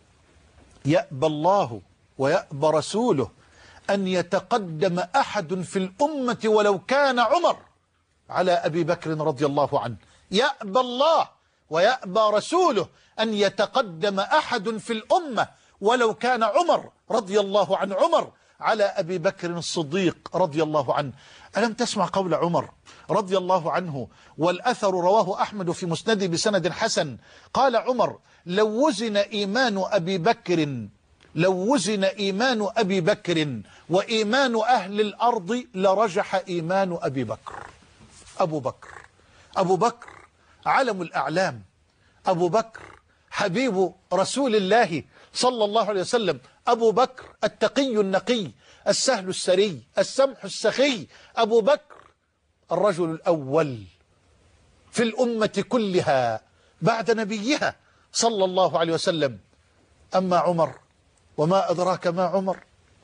يأبى الله ويأبى رسوله أن يتقدم أحد في الأمة ولو كان عمر على أبي بكر رضي الله عنه. يأبى الله ويأبى رسوله أن يتقدم أحد في الأمة ولو كان عمر رضي الله عن عمر على أبي بكر الصديق رضي الله عنه. ألم تسمع قول عمر رضي الله عنه؟ والأثر رواه أحمد في مسنده بسند حسن. قال عمر: لو وزن إيمان أبي بكر لو وزن إيمان أبي بكر وإيمان أهل الأرض لرجح إيمان أبي بكر. أبو بكر أبو بكر علم الأعلام، أبو بكر حبيب رسول الله صلى الله عليه وسلم، أبو بكر التقي النقي السهل السري السمح السخي، أبو بكر الرجل الأول في الأمة كلها بعد نبيها صلى الله عليه وسلم. أما عمر، وما أدراك ما عمر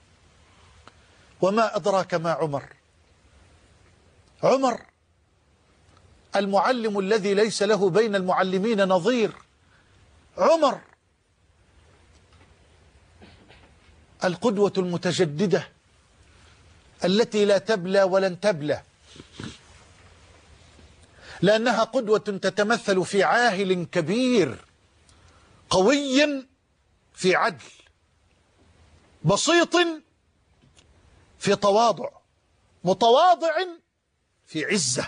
وما أدراك ما عمر عمر المعلم الذي ليس له بين المعلمين نظير، عمر القدوة المتجددة التي لا تبلى ولن تبلى، لأنها قدوة تتمثل في عاهل كبير قوي في عدل، بسيط في تواضع، متواضع في عزة.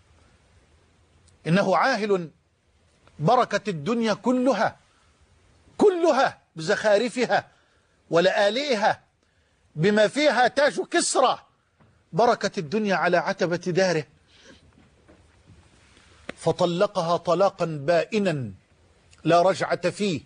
إنه عاهل بركة الدنيا كلها كلها بزخارفها ولآلئها بما فيها تاج كسرى، بركة الدنيا على عتبة داره، فطلقها طلاقا بائنا لا رجعة فيه،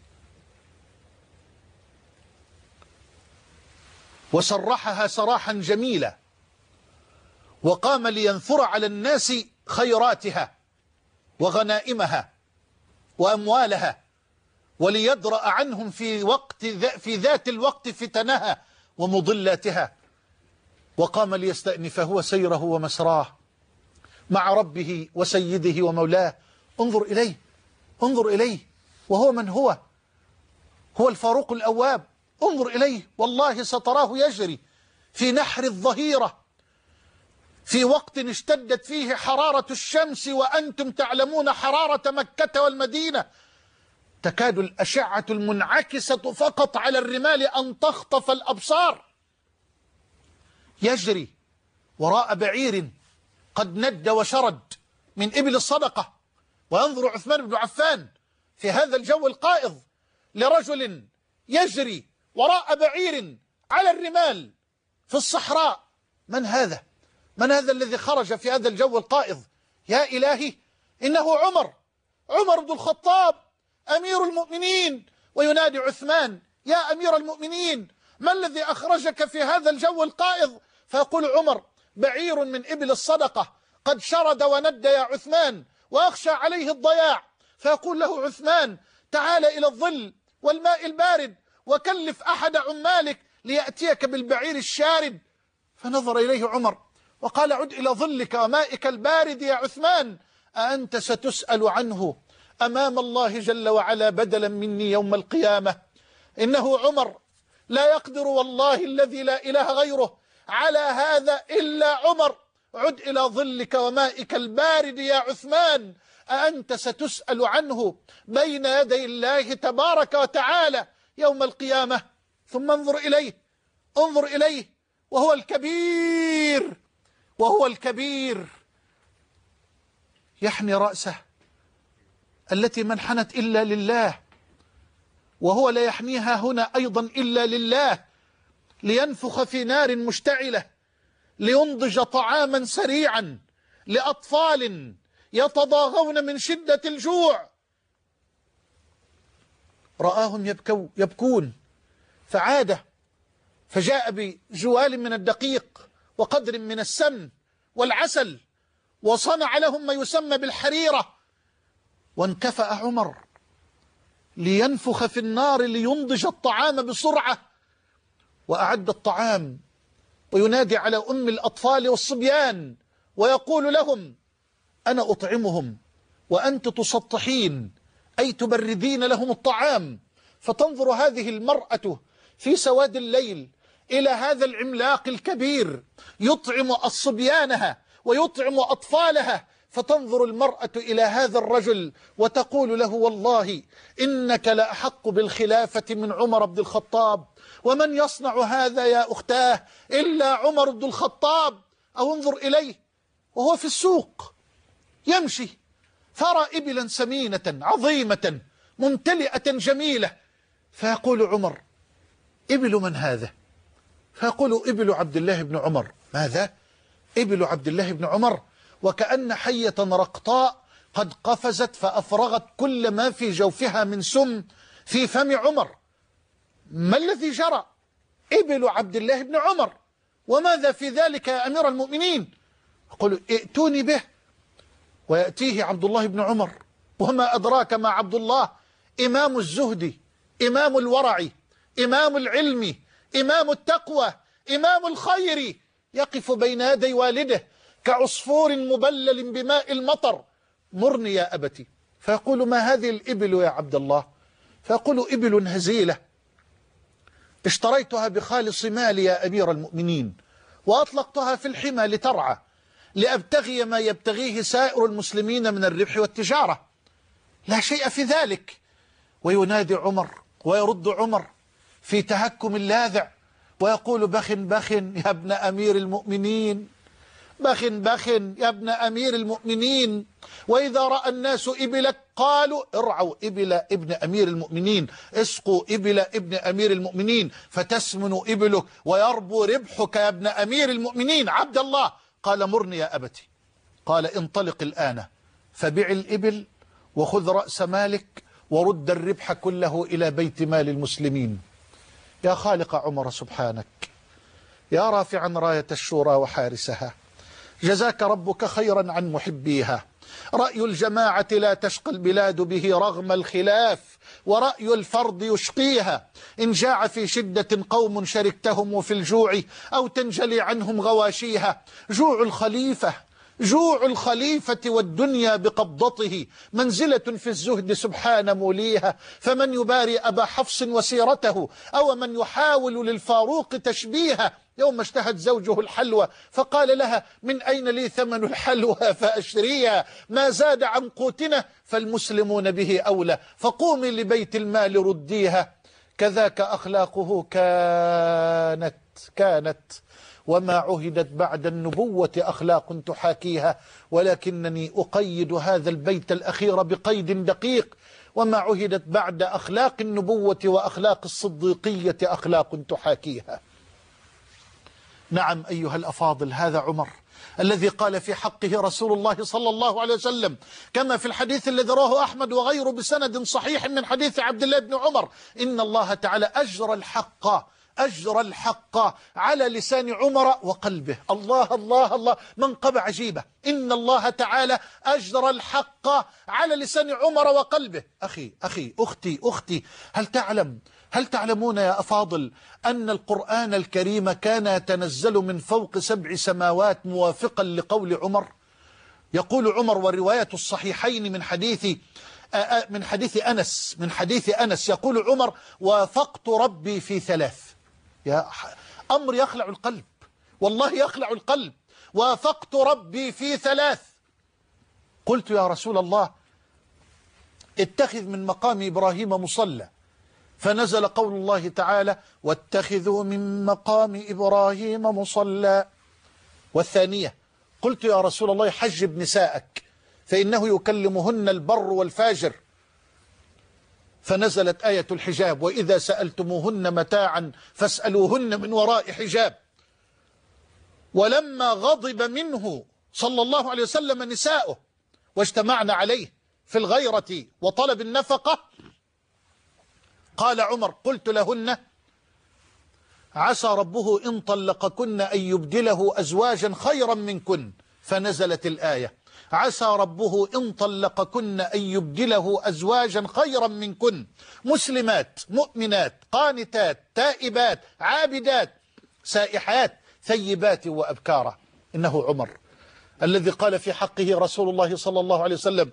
وسرحها سراحا جميلا، وقام لينثر على الناس خيراتها وغنائمها وأموالها، وليدرأ عنهم في وقت في ذات الوقت فتنها ومضلاتها، وقام ليستأنف هو سيره ومسراه مع ربه وسيده ومولاه. انظر إليه انظر إليه وهو من هو هو الفاروق الأواب. انظر إليه والله ستراه يجري في نحر الظهيرة في وقت اشتدت فيه حرارة الشمس، وأنتم تعلمون حرارة مكة والمدينة، تكاد الأشعة المنعكسة فقط على الرمال أن تخطف الأبصار. يجري وراء بعير قد ند وشرد من إبل الصدقة، وينظر عثمان بن عفان في هذا الجو القائض لرجل يجري وراء بعير على الرمال في الصحراء. من هذا؟ من هذا الذي خرج في هذا الجو القائض؟ يا إلهي، إنه عمر، عمر بن الخطاب أمير المؤمنين. وينادي عثمان: يا أمير المؤمنين، ما الذي أخرجك في هذا الجو القائض؟ فيقول عمر: بعير من إبل الصدقة قد شرد وند يا عثمان، وأخشى عليه الضياع. فيقول له عثمان: تعال إلى الظل والماء البارد، وكلف أحد عمالك ليأتيك بالبعير الشارد. فنظر إليه عمر وقال: عد إلى ظلك ومائك البارد يا عثمان، أأنت ستسأل عنه أمام الله جل وعلا بدلا مني يوم القيامة. إنه عمر لا يقدر والله الذي لا إله غيره على هذا إلا عمر. عد إلى ظلك ومائك البارد يا عثمان، أأنت ستسأل عنه بين يدي الله تبارك وتعالى يوم القيامة. ثم انظر إليه، انظر إليه وهو الكبير، وهو الكبير يحني رأسه التي ما انحنت إلا لله، وهو لا يحنيها هنا أيضا إلا لله، لينفخ في نار مشتعلة، لينضج طعاما سريعا لأطفال يتضاغون من شدة الجوع. رآهم يبكو يبكون فعاد، فجاء بجوال من الدقيق وقدر من السمن والعسل، وصنع لهم ما يسمى بالحريرة، وانكفأ عمر لينفخ في النار لينضج الطعام بسرعة، وأعد الطعام وينادي على أم الأطفال والصبيان ويقول لهم: أنا أطعمهم وأنت تسطحين، أي تبردين لهم الطعام. فتنظر هذه المرأة في سواد الليل إلى هذا العملاق الكبير يطعم الصبيانها ويطعم أطفالها، فتنظر المرأة إلى هذا الرجل وتقول له: والله إنك لأحق بالخلافة من عمر بن الخطاب، ومن يصنع هذا يا أختاه إلا عمر بن الخطاب. أو انظر إليه وهو في السوق يمشي، فرى إبلا سمينة عظيمة ممتلئة جميلة، فيقول عمر: إبل من هذا؟ فيقول: إبل عبد الله بن عمر. ماذا؟ إبل عبد الله بن عمر؟ وكأن حية رقطاء قد قفزت فأفرغت كل ما في جوفها من سم في فم عمر. ما الذي جرى؟ إبل عبد الله بن عمر، وماذا في ذلك يا أمير المؤمنين؟ يقول: ائتوني به. ويأتيه عبد الله بن عمر، وما أدراك ما عبد الله، إمام الزهد، إمام الورع، إمام العلم، إمام التقوى، إمام الخير، يقف بين يدي والده كعصفور مبلل بماء المطر: مرني يا أبتي. فيقول: ما هذه الإبل يا عبد الله؟ فيقول: إبل هزيلة اشتريتها بخالص مالي يا أمير المؤمنين، وأطلقتها في الحمى لترعى، لأبتغي ما يبتغيه سائر المسلمين من الربح والتجارة، لا شيء في ذلك. وينادي عمر ويرد عمر في تهكم لاذع ويقول: بخ بخ يا ابن أمير المؤمنين، بخ بخ يا ابن أمير المؤمنين. وإذا رأى الناس إبلك قالوا: ارعوا إبل ابن أمير المؤمنين، اسقوا إبل ابن أمير المؤمنين فتسمن إبلك ويربو ربحك يا ابن أمير المؤمنين. عبد الله قال: مرني يا أبتي. قال: انطلق الآن فبع الإبل وخذ رأس مالك ورد الربح كله إلى بيت مال المسلمين. يا خالق عمر سبحانك، يا رافعا راية الشورى وحارسها، جزاك ربك خيرا عن محبيها. رأي الجماعة لا تشقى البلاد به رغم الخلاف، ورأي الفرد يشقيها. إن جاع في شدة قوم شركتهم في الجوع، أو تنجلي عنهم غواشيها. جوع الخليفة جوع الخليفة والدنيا بقبضته، منزلة في الزهد سبحان موليها. فمن يباري أبا حفص وسيرته، أو من يحاول للفاروق تشبيها. يوم اشتهت زوجه الحلوى فقال لها: من أين لي ثمن الحلوى فأشتريها؟ ما زاد عن قوتنا فالمسلمون به أولى، فقومي لبيت المال رديها. كذاك أخلاقه كانت كانت وما عهدت بعد النبوة أخلاق تحاكيها، ولكنني أقيد هذا البيت الأخير بقيد دقيق: وما عهدت بعد أخلاق النبوة وأخلاق الصديقية أخلاق تحاكيها. نعم أيها الأفاضل، هذا عمر الذي قال في حقه رسول الله صلى الله عليه وسلم كما في الحديث الذي رواه أحمد وغيره بسند صحيح من حديث عبد الله بن عمر: إن الله تعالى أجرى الحق أجرى الحق على لسان عمر وقلبه. الله الله الله، منقبة عجيبة. إن الله تعالى أجرى الحق على لسان عمر وقلبه. أخي أخي أختي أختي، هل تعلم هل تعلمون يا أفاضل أن القرآن الكريم كان يتنزل من فوق سبع سماوات موافقا لقول عمر؟ يقول عمر، والرواية الصحيحين من حديث من حديث أنس من حديث أنس يقول عمر: وافقت ربي في ثلاث. يا أمر يخلع القلب، والله يخلع القلب. وافقت ربي في ثلاث. قلت يا رسول الله اتخذ من مقام إبراهيم مصلى، فنزل قول الله تعالى: واتخذوا من مقام إبراهيم مصلى. والثانية قلت يا رسول الله حجب نساءك فإنه يكلمهن البر والفاجر، فنزلت آية الحجاب: وإذا سألتموهن متاعا فاسألوهن من وراء حجاب. ولما غضب منه صلى الله عليه وسلم نساؤه واجتمعنا عليه في الغيرة وطلب النفقة، قال عمر: قلت لهن: عسى ربه إن طلقكن أن يبدله أزواجا خيرا منكن. فنزلت الآية: عسى ربه إن طلقكن أن يبدله أزواجا خيرا منكن، مسلمات مؤمنات قانتات تائبات عابدات سائحات ثيبات وأبكارا. إنه عمر الذي قال في حقه رسول الله صلى الله عليه وسلم: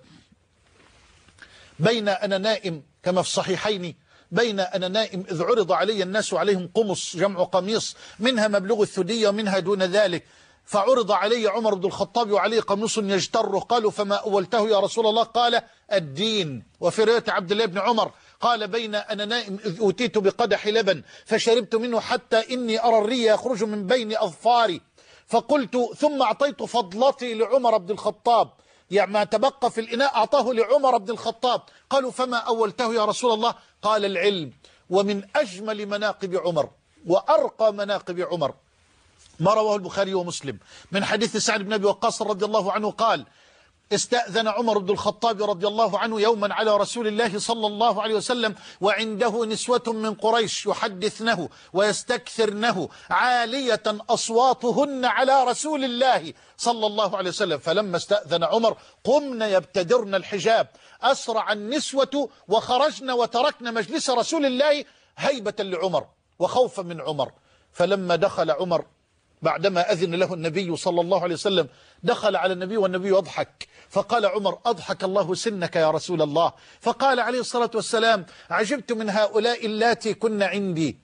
بين أنا نائم، كما في الصحيحين: بين أنا نائم إذ عرض علي الناس عليهم قمص، جمع قميص، منها مبلغ الثدية ومنها دون ذلك، فعرض علي عمر بن الخطاب وعليه قميص يجتره. قالوا: فما أولته يا رسول الله؟ قال: الدين. وفي رواية عبد الله بن عمر قال: بين أنا نائم إذ أوتيت بقدح لبن فشربت منه حتى إني أرى الري يخرج من بين أظفاري، فقلت ثم أعطيت فضلتي لعمر بن الخطاب، يعني ما تبقى في الإناء أعطاه لعمر بن الخطاب. قالوا: فما أولته يا رسول الله؟ قال: العلم. ومن أجمل مناقب عمر وأرقى مناقب عمر ما رواه البخاري ومسلم من حديث سعد بن أبي وقاص رضي الله عنه قال: استأذن عمر بن الخطاب رضي الله عنه يوما على رسول الله صلى الله عليه وسلم وعنده نسوة من قريش يحدثنه ويستكثرنه عالية أصواتهن على رسول الله صلى الله عليه وسلم. فلما استأذن عمر قمن يبتدرن الحجاب، أسرع النسوة وخرجن وتركن مجلس رسول الله هيبة لعمر وخوفا من عمر. فلما دخل عمر بعدما أذن له النبي صلى الله عليه وسلم دخل على النبي والنبي يضحك، فقال عمر: أضحك الله سنك يا رسول الله. فقال عليه الصلاة والسلام: عجبت من هؤلاء اللاتي كن عندي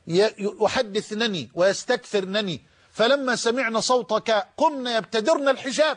يحدثنني ويستكثرنني، فلما سمعنا صوتك قمنا يبتدرن الحجاب.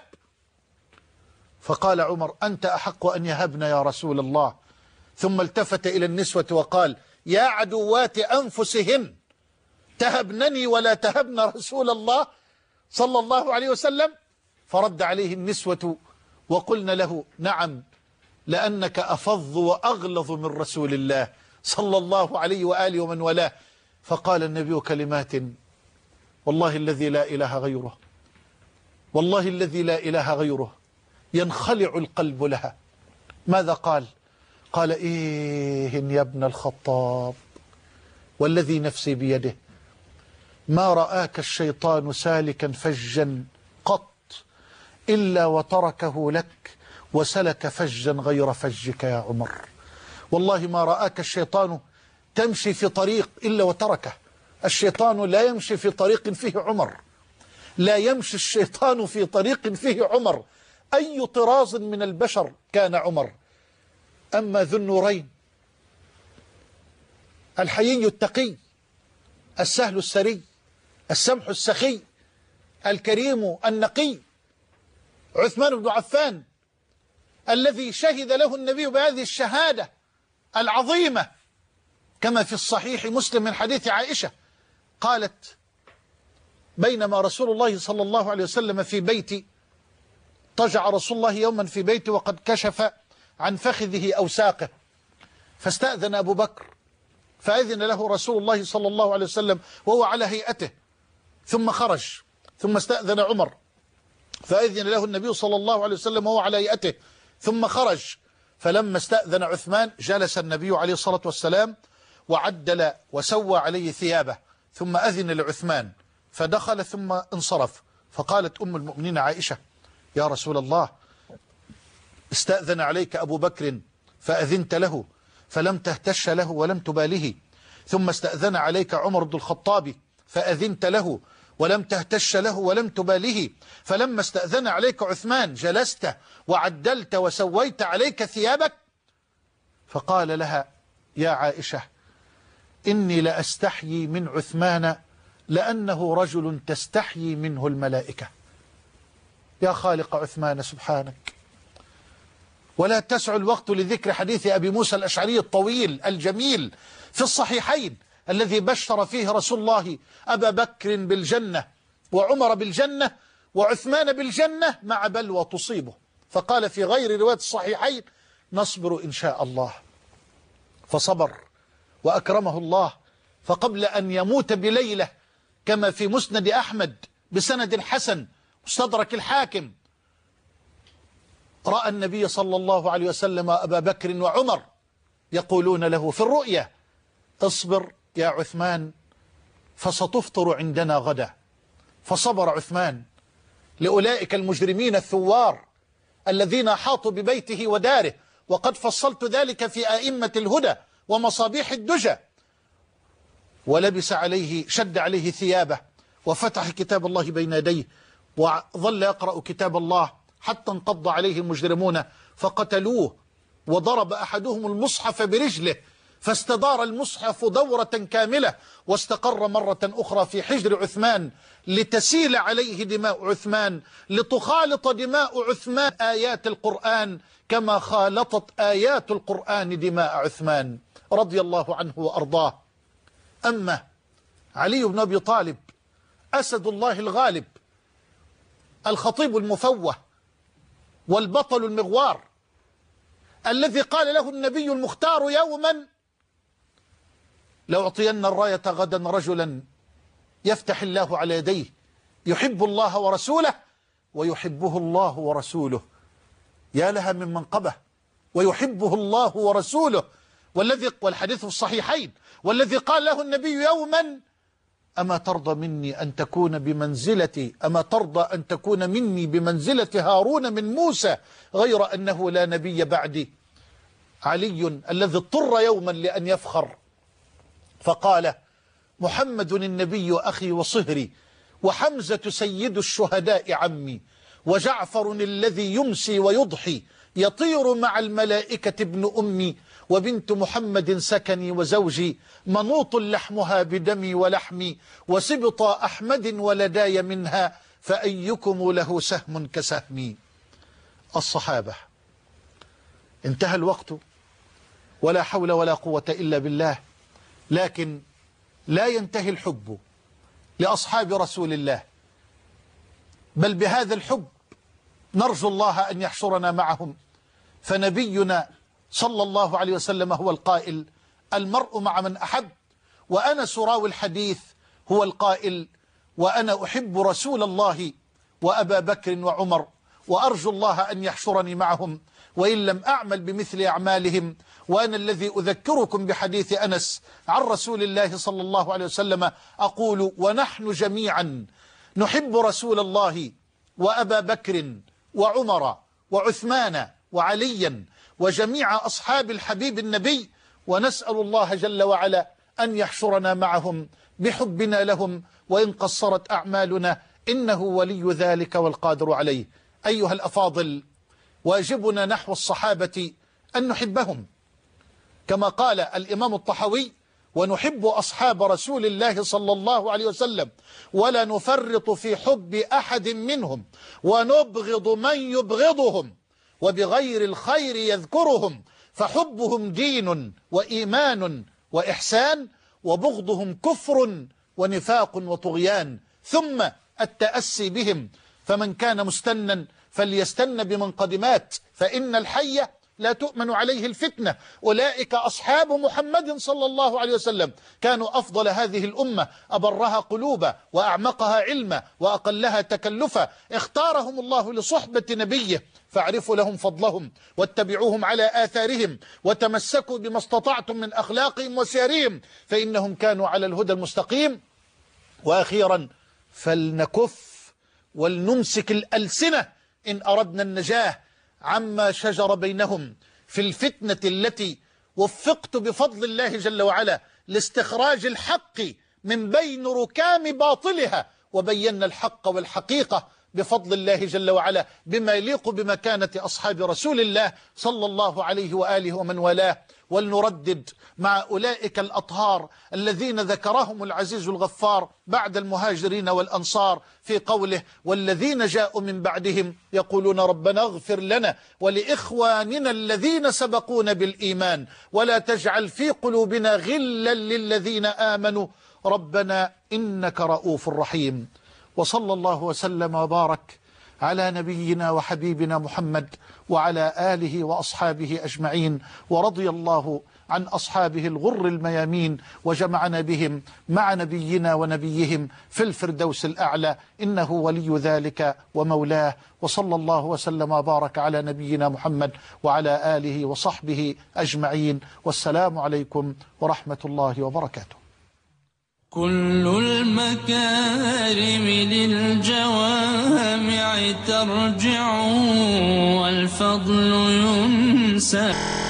فقال عمر: أنت أحق أن يهبن يا رسول الله. ثم التفت إلى النسوة وقال: يا عدوات أنفسهن تهبنني ولا تهبن رسول الله صلى الله عليه وسلم. فرد عليه النسوة وقلن له: نعم، لأنك أفظ وأغلظ من رسول الله صلى الله عليه وآله ومن والاه. فقال النبي كلمات والله الذي لا إله غيره، والله الذي لا إله غيره ينخلع القلب لها. ماذا قال؟ قال: إيه يا ابن الخطاب والذي نفسي بيده ما رآك الشيطان سالكا فجا قط إلا وتركه لك وسلك فجا غير فجك يا عمر. والله ما رآك الشيطان تمشي في طريق إلا وتركه. الشيطان لا يمشي في طريق فيه عمر، لا يمشي الشيطان في طريق فيه عمر. أي طراز من البشر كان عمر. أما ذو النورين الحيي التقي السهل السري السمح السخي الكريم النقي عثمان بن عفان الذي شهد له النبي بهذه الشهادة العظيمة كما في الصحيح مسلم من حديث عائشة قالت: بينما رسول الله صلى الله عليه وسلم في بيتي، طجع رسول الله يوما في بيتي وقد كشف عن فخذه أو ساقه، فاستأذن أبو بكر فأذن له رسول الله صلى الله عليه وسلم وهو على هيئته، ثم خرج، ثم استأذن عمر فأذن له النبي صلى الله عليه وسلم وهو على هيئته، ثم خرج. فلما استأذن عثمان جلس النبي عليه الصلاة والسلام وعدل وسوى عليه ثيابه، ثم أذن لعثمان فدخل ثم انصرف. فقالت أم المؤمنين عائشة: يا رسول الله، استأذن عليك أبو بكر فأذنت له فلم تهتش له ولم تباله، ثم استأذن عليك عمر بن الخطاب فأذنت له ولم تهتش له ولم تباله، فلما استأذن عليك عثمان جلست وعدلت وسويت عليك ثيابك. فقال لها: يا عائشة، إني لأستحيي من عثمان لأنه رجل تستحيي منه الملائكة. يا خالق عثمان سبحانك. ولا تسع الوقت لذكر حديث أبي موسى الأشعري الطويل الجميل في الصحيحين الذي بشر فيه رسول الله أبا بكر بالجنة وعمر بالجنة وعثمان بالجنة مع بلوى تصيبه، فقال في غير رواية الصحيحين: نصبر إن شاء الله. فصبر وأكرمه الله، فقبل أن يموت بليلة كما في مسند أحمد بسند حسن مستدرك الحاكم، رأى النبي صلى الله عليه وسلم أبا بكر وعمر يقولون له في الرؤيا: اصبر يا عثمان فستفطر عندنا غدا. فصبر عثمان لأولئك المجرمين الثوار الذين أحاطوا ببيته وداره، وقد فصلت ذلك في أئمة الهدى ومصابيح الدجى. ولبس عليه، شد عليه ثيابه وفتح كتاب الله بين يديه وظل يقرأ كتاب الله حتى انقض عليه المجرمون فقتلوه، وضرب أحدهم المصحف برجله فاستدار المصحف دورة كاملة واستقر مرة أخرى في حجر عثمان لتسيل عليه دماء عثمان، لتخالط دماء عثمان آيات القرآن كما خالطت آيات القرآن دماء عثمان رضي الله عنه وأرضاه. أما علي بن أبي طالب أسد الله الغالب، الخطيب المفوه والبطل المغوار، الذي قال له النبي المختار يوما: لأعطين الراية غدا رجلا يفتح الله على يديه يحب الله ورسوله ويحبه الله ورسوله. يا لها من منقبة، ويحبه الله ورسوله، والذي والحديث في الصحيحين، والذي قال له النبي يوما: أما ترضى مني أن تكون بمنزلتي أما ترضى أن تكون مني بمنزلة هارون من موسى غير أنه لا نبي بعدي. علي الذي اضطر يوما لأن يفخر فقال: محمد النبي أخي وصهري، وحمزة سيد الشهداء عمي، وجعفر الذي يمسي ويضحي يطير مع الملائكة ابن أمي، وبنت محمد سكني وزوجي منوط لحمها بدمي ولحمي، وسبط أحمد ولداي منها، فأيكم له سهم كسهمي. الصحابة. انتهى الوقت ولا حول ولا قوة إلا بالله، لكن لا ينتهي الحب لأصحاب رسول الله، بل بهذا الحب نرجو الله أن يحشرنا معهم. فنبينا صلى الله عليه وسلم هو القائل: المرء مع من أحب. وأنس راوي الحديث هو القائل: وأنا أحب رسول الله وأبا بكر وعمر، وأرجو الله أن يحشرني معهم وإن لم أعمل بمثل أعمالهم. وأنا الذي أذكركم بحديث أنس عن رسول الله صلى الله عليه وسلم أقول: ونحن جميعا نحب رسول الله وأبا بكر وعمر وعثمان وعليا وجميع أصحاب الحبيب النبي، ونسأل الله جل وعلا أن يحشرنا معهم بحبنا لهم وإن قصرت أعمالنا، إنه ولي ذلك والقادر عليه. أيها الأفاضل، واجبنا نحو الصحابة أن نحبهم كما قال الإمام الطحاوي: ونحب أصحاب رسول الله صلى الله عليه وسلم ولا نفرط في حب أحد منهم، ونبغض من يبغضهم، وبغير الخير يذكرهم، فحبهم دين وإيمان وإحسان، وبغضهم كفر ونفاق وطغيان. ثم التأسي بهم. فمن كان مستنا فليستن بمن قد مات، فإن الحي لا تؤمن عليه الفتنة. أولئك أصحاب محمد صلى الله عليه وسلم، كانوا أفضل هذه الأمة، أبرها قلوبا وأعمقها علما وأقلها تكلفا. اختارهم الله لصحبة نبيه، فاعرفوا لهم فضلهم واتبعوهم على آثارهم وتمسكوا بما استطعتم من أخلاقهم وسيرهم، فإنهم كانوا على الهدى المستقيم. وأخيرا فلنكف ولنمسك الألسنة إن أردنا النجاة عما شجر بينهم في الفتنة التي وفقت بفضل الله جل وعلا لاستخراج الحق من بين ركام باطلها، وبينا الحق والحقيقة بفضل الله جل وعلا بما يليق بمكانة أصحاب رسول الله صلى الله عليه وآله ومن والاه. ولنردد مع أولئك الأطهار الذين ذكرهم العزيز الغفار بعد المهاجرين والأنصار في قوله: والذين جاءوا من بعدهم يقولون ربنا اغفر لنا ولإخواننا الذين سبقونا بالإيمان ولا تجعل في قلوبنا غلا للذين آمنوا ربنا إنك رؤوف رحيم. وصلى الله وسلم وبارك على نبينا وحبيبنا محمد وعلى آله وأصحابه أجمعين، ورضي الله عن أصحابه الغر الميامين، وجمعنا بهم مع نبينا ونبيهم في الفردوس الأعلى، إنه ولي ذلك ومولاه. وصلى الله وسلم وبارك على نبينا محمد وعلى آله وصحبه أجمعين، والسلام عليكم ورحمة الله وبركاته. كل المكارم للجوامع ترجع والفضل ينسى.